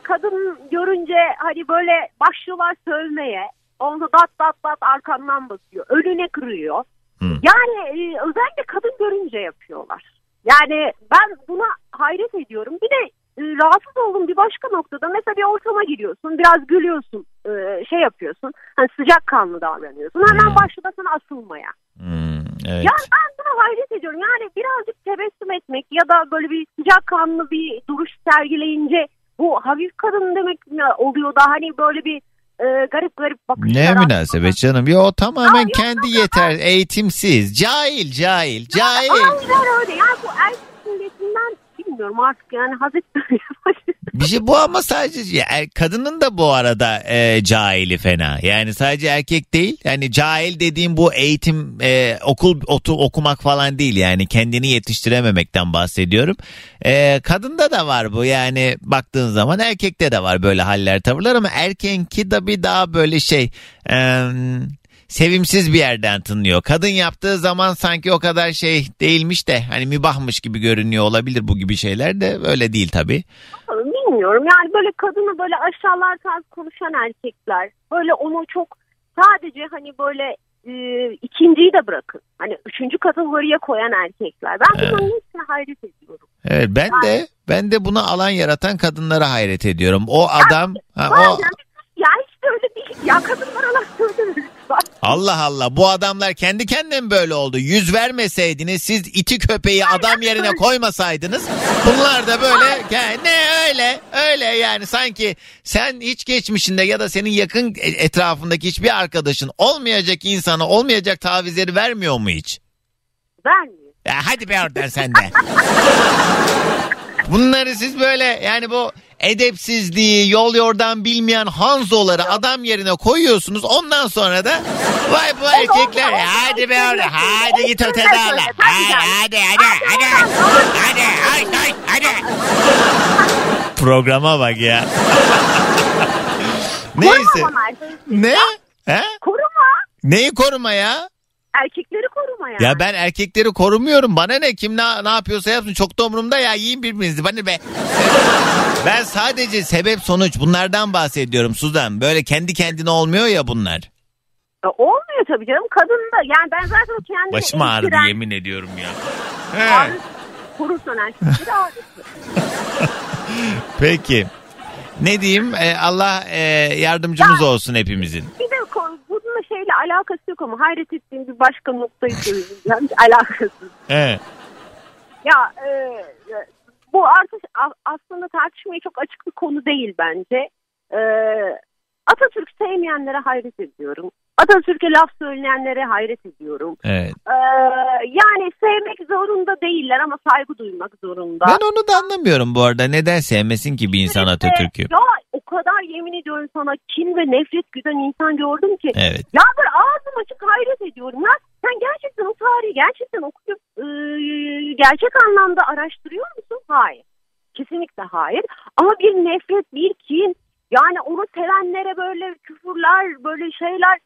kadın görünce hani böyle başlıyorlar sövmeye. Onu dat dat dat arkandan basıyor. Önüne kırıyor. Hı. Yani e, özellikle kadın görünce yapıyorlar. Yani ben buna hayret ediyorum. Bir de e, rahatsız olduğum bir başka noktada mesela bir ortama giriyorsun. Biraz gülüyorsun. E, şey yapıyorsun. Hani sıcakkanlı davranıyorsun. Hemen hmm. başladın asılmaya. Hmm, evet. Yani ben buna hayret ediyorum. Yani birazcık tebessüm etmek ya da böyle bir sıcakkanlı bir duruş sergileyince bu hafif kadın demek mi oluyor da hani böyle bir e, garip garip bakışlar. Ne münasebet canım. Ya o tamamen ya, kendi yok, yeter. yok. Eğitimsiz. Cahil cahil. Cahil. Aynen öyle. Yani bu erkek milletinden bilmiyorum artık yani Hazreti bir şey bu ama sadece er, kadının da bu arada e, cahili fena. Yani sadece erkek değil. Yani cahil dediğim bu eğitim e, okul otu, okumak falan değil. Yani kendini yetiştirememekten bahsediyorum. E, kadında da var bu. Yani baktığın zaman erkekte de var böyle haller tavırlar ama erkenki de bir daha böyle şey e, sevimsiz bir yerden tınlıyor. Kadın yaptığı zaman sanki o kadar şey değilmiş de hani mübahmış gibi görünüyor olabilir bu gibi şeyler de öyle değil tabii. Bilmiyorum yani böyle kadını böyle aşağılar tarz konuşan erkekler böyle onu çok sadece hani böyle e, ikinciyi de bırakın. Hani üçüncü kategoriye koyan erkekler. Ben evet. bunun hepsine hayret ediyorum. Evet ben yani, de ben de buna alan yaratan kadınlara hayret ediyorum. O adam yani, ha, o ya hiç de öyle değil. Ya kadınlara laf söylemiyoruz. Allah Allah bu adamlar kendi kendine mi böyle oldu? Yüz vermeseydiniz siz iti köpeği adam yerine koymasaydınız bunlar da böyle ne öyle öyle yani sanki sen hiç geçmişinde ya da senin yakın etrafındaki hiçbir arkadaşın olmayacak insana olmayacak tavizleri vermiyor mu hiç? Vermiyor. Ya hadi be oradan sen de. Bunları siz böyle yani bu edepsizliği, yol yordan bilmeyen Hanzoları adam yerine koyuyorsunuz. Ondan sonra da vay bu erkekler hadi be orada hadi git ötede ala. Hadi hadi hadi hadi hadi hadi hadi hadi. Programa bak ya. Neyse. Ne? He? Koruma. Neyi koruma ya? Erkekleri koruma yani. Ya ben erkekleri korumuyorum. Bana ne? Kim ne, ne yapıyorsa yapsın. Çok da umurumda ya. Yiyin birbirinizi. Bana be. Ben sadece sebep sonuç bunlardan bahsediyorum Suzan. Böyle kendi kendine olmuyor ya bunlar. Ya olmuyor tabii canım. Kadın da. Yani ben zaten kendimi... Başım ağrıdı etkiren... yemin ediyorum ya. Ağrı, korursan erkekleri ağrısı. Peki. Ne diyeyim? Ee, Allah e, yardımcımız ya, olsun hepimizin. Bir de bununla şeyle alakası yok ama hayret ettiğim bir başka noktayı söyleyeceğim. Alakasız. Evet. Ya e, bu artık aslında tartışmaya çok açık bir konu değil bence. E, Atatürk sevmeyenlere hayret ediyorum. Atatürk'e laf söyleyenlere hayret ediyorum. Evet. Ee, yani sevmek zorunda değiller ama saygı duymak zorunda. Ben onu da anlamıyorum bu arada. Neden sevmesin ki bir insan Atatürk'ü? Ya o kadar yemin ediyorum sana kin ve nefret güden insan gördüm ki. Evet. Ya böyle ağzım açık hayret ediyorum. Ya sen gerçekten o tarihi gerçekten okuyup e, gerçek anlamda araştırıyor musun? Hayır. Kesinlikle hayır. Ama bir nefret, bir kin. Yani onu sevenlere böyle küfürler, böyle şeyler.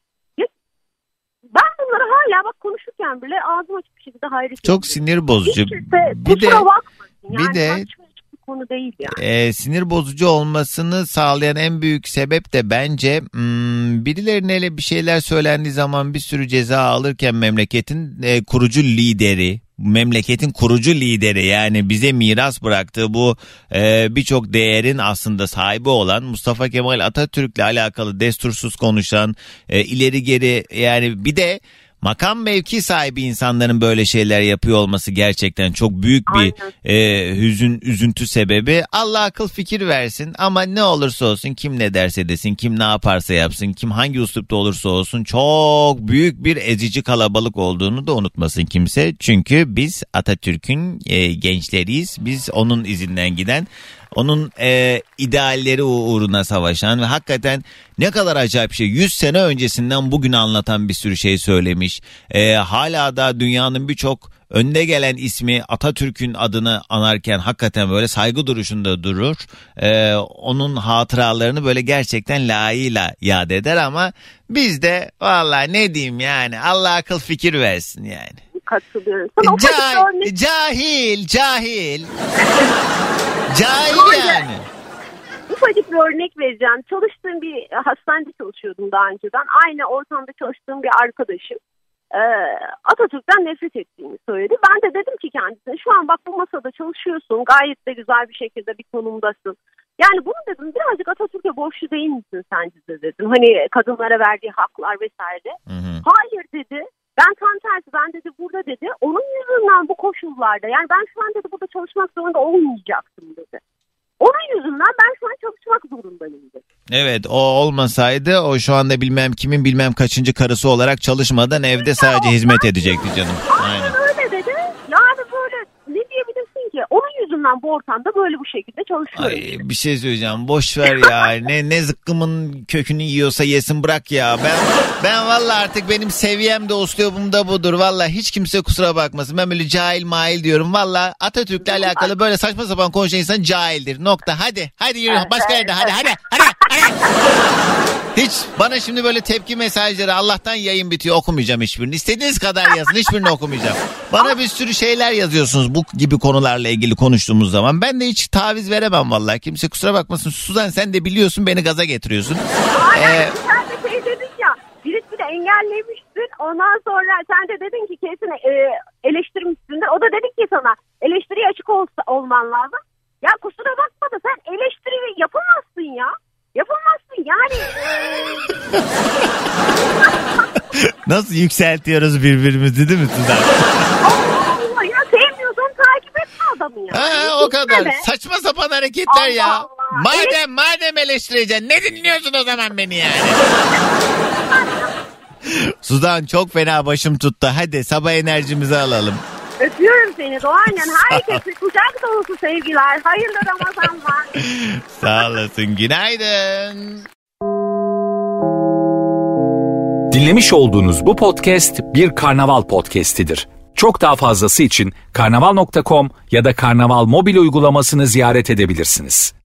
Ben bunları hala bak konuşurken bile ağzım açık bir şekilde hayret ediyorum. Çok sinir bozucu. Hiç kimse bir de yani bir de bir konu değil yani. E, sinir bozucu olmasını sağlayan en büyük sebep de bence hmm, birilerine öyle bir şeyler söylendiği zaman bir sürü ceza alırken memleketin e, kurucu lideri, memleketin kurucu lideri yani bize miras bıraktığı bu e, birçok değerin aslında sahibi olan Mustafa Kemal Atatürk'le alakalı destursuz konuşan e, ileri geri yani bir de makam mevki sahibi insanların böyle şeyler yapıyor olması gerçekten çok büyük bir e, hüzün üzüntü sebebi. Allah akıl fikir versin ama ne olursa olsun kim ne derse desin, kim ne yaparsa yapsın, kim hangi üslupta olursa olsun çok büyük bir ezici kalabalık olduğunu da unutmasın kimse. Çünkü biz Atatürk'ün e, gençleriyiz. Biz onun izinden giden, onun e, idealleri uğruna savaşan ve hakikaten ne kadar acayip şey. yüz sene öncesinden bugün anlatan bir sürü şey söylemiş. E, hala da dünyanın birçok önde gelen ismi Atatürk'ün adını anarken hakikaten böyle saygı duruşunda durur. E, onun hatıralarını böyle gerçekten layığıyla yad eder ama biz de vallahi ne diyeyim yani Allah akıl fikir versin yani. Katılıyorum. Cah- cahil, cahil. Cahil yani. ufacık bir örnek vereceğim. Çalıştığım bir hastanede çalışıyordum daha önceden. Aynı ortamda çalıştığım bir arkadaşım e, Atatürk'ten nefret ettiğini söyledi. Ben de dedim ki kendisine, şu an bak bu masada çalışıyorsun, gayet de güzel bir şekilde bir konumdasın. Yani bunu dedim, birazcık Atatürk'e borçlu değil misin sence de dedim. Hani kadınlara verdiği haklar vesaire. Hı hı. Hayır dedi. Ben tam tersi, ben dedi burada dedi onun yüzünden bu koşullarda, yani ben şu an dedi burada çalışmak zorunda olmayacaktım dedi. Onun yüzünden ben şu an çalışmak zorundayım dedi. Evet, o olmasaydı o şu anda bilmem kimin bilmem kaçıncı karısı olarak çalışmadan evde sadece hizmet edecekti canım. Aynen, Aynen öyle dedi. Yani böyle ne diyebilirsin ki? Onun yüzünden bu ortamda böyle bu şekilde çalışıyorum. Ay, bir şey söyleyeceğim. Boş ver ya. ne ne zıkkımın kökünü yiyorsa yesin, bırak ya. Ben ben vallahi artık benim seviyem de uslubum da budur. Vallahi hiç kimse kusura bakmasın. Ben böyle cahil mail diyorum. Vallahi Atatürk'le alakalı böyle saçma sapan konuşan insan cahildir. Nokta. Hadi. Hadi yürü. Başka yerde. Hadi hadi. Hadi. hadi. Hiç bana şimdi böyle tepki mesajları, Allah'tan yayın bitiyor, okumayacağım hiçbirini. İstediğiniz kadar yazın, hiçbirini okumayacağım. Bana bir sürü şeyler yazıyorsunuz bu gibi konularla ilgili konuştuğumuz zaman. Ben de hiç taviz veremem vallahi. Kimse kusura bakmasın. Suzan, sen de biliyorsun, beni gaza getiriyorsun. Aynen, ee, sen de şey dedin ya, birisi de engellemişsin. Ondan sonra sen de dedin ki kesin e, eleştirmişsin de. O da dedi ki sana, eleştiriye açık olsa, olman lazım. Ya kusura bakma da sen eleştiri yapamazsın ya. Yapamazsın yani. E... Nasıl yükseltiyoruz birbirimizi değil mi Suzan? Allah Allah ya, sevmiyorsan takip etme adamı ya. Ha, o kadar. Gitmeme. Saçma sapan hareketler Allah ya. Allah. Madem Evet. madem eleştireceksin, ne dinliyorsun o zaman beni yani? Suzan, çok fena başım tuttu. Hadi sabah enerjimizi alalım. Öpüyorum seni Doğancan. Herkese kucak dolusu sevgiler. Hayırlı Ramazanlar. Sağ olasın. Günaydın. Dinlemiş olduğunuz bu podcast bir Karnaval podcastidir. Çok daha fazlası için karnaval nokta com ya da Karnaval mobil uygulamasını ziyaret edebilirsiniz.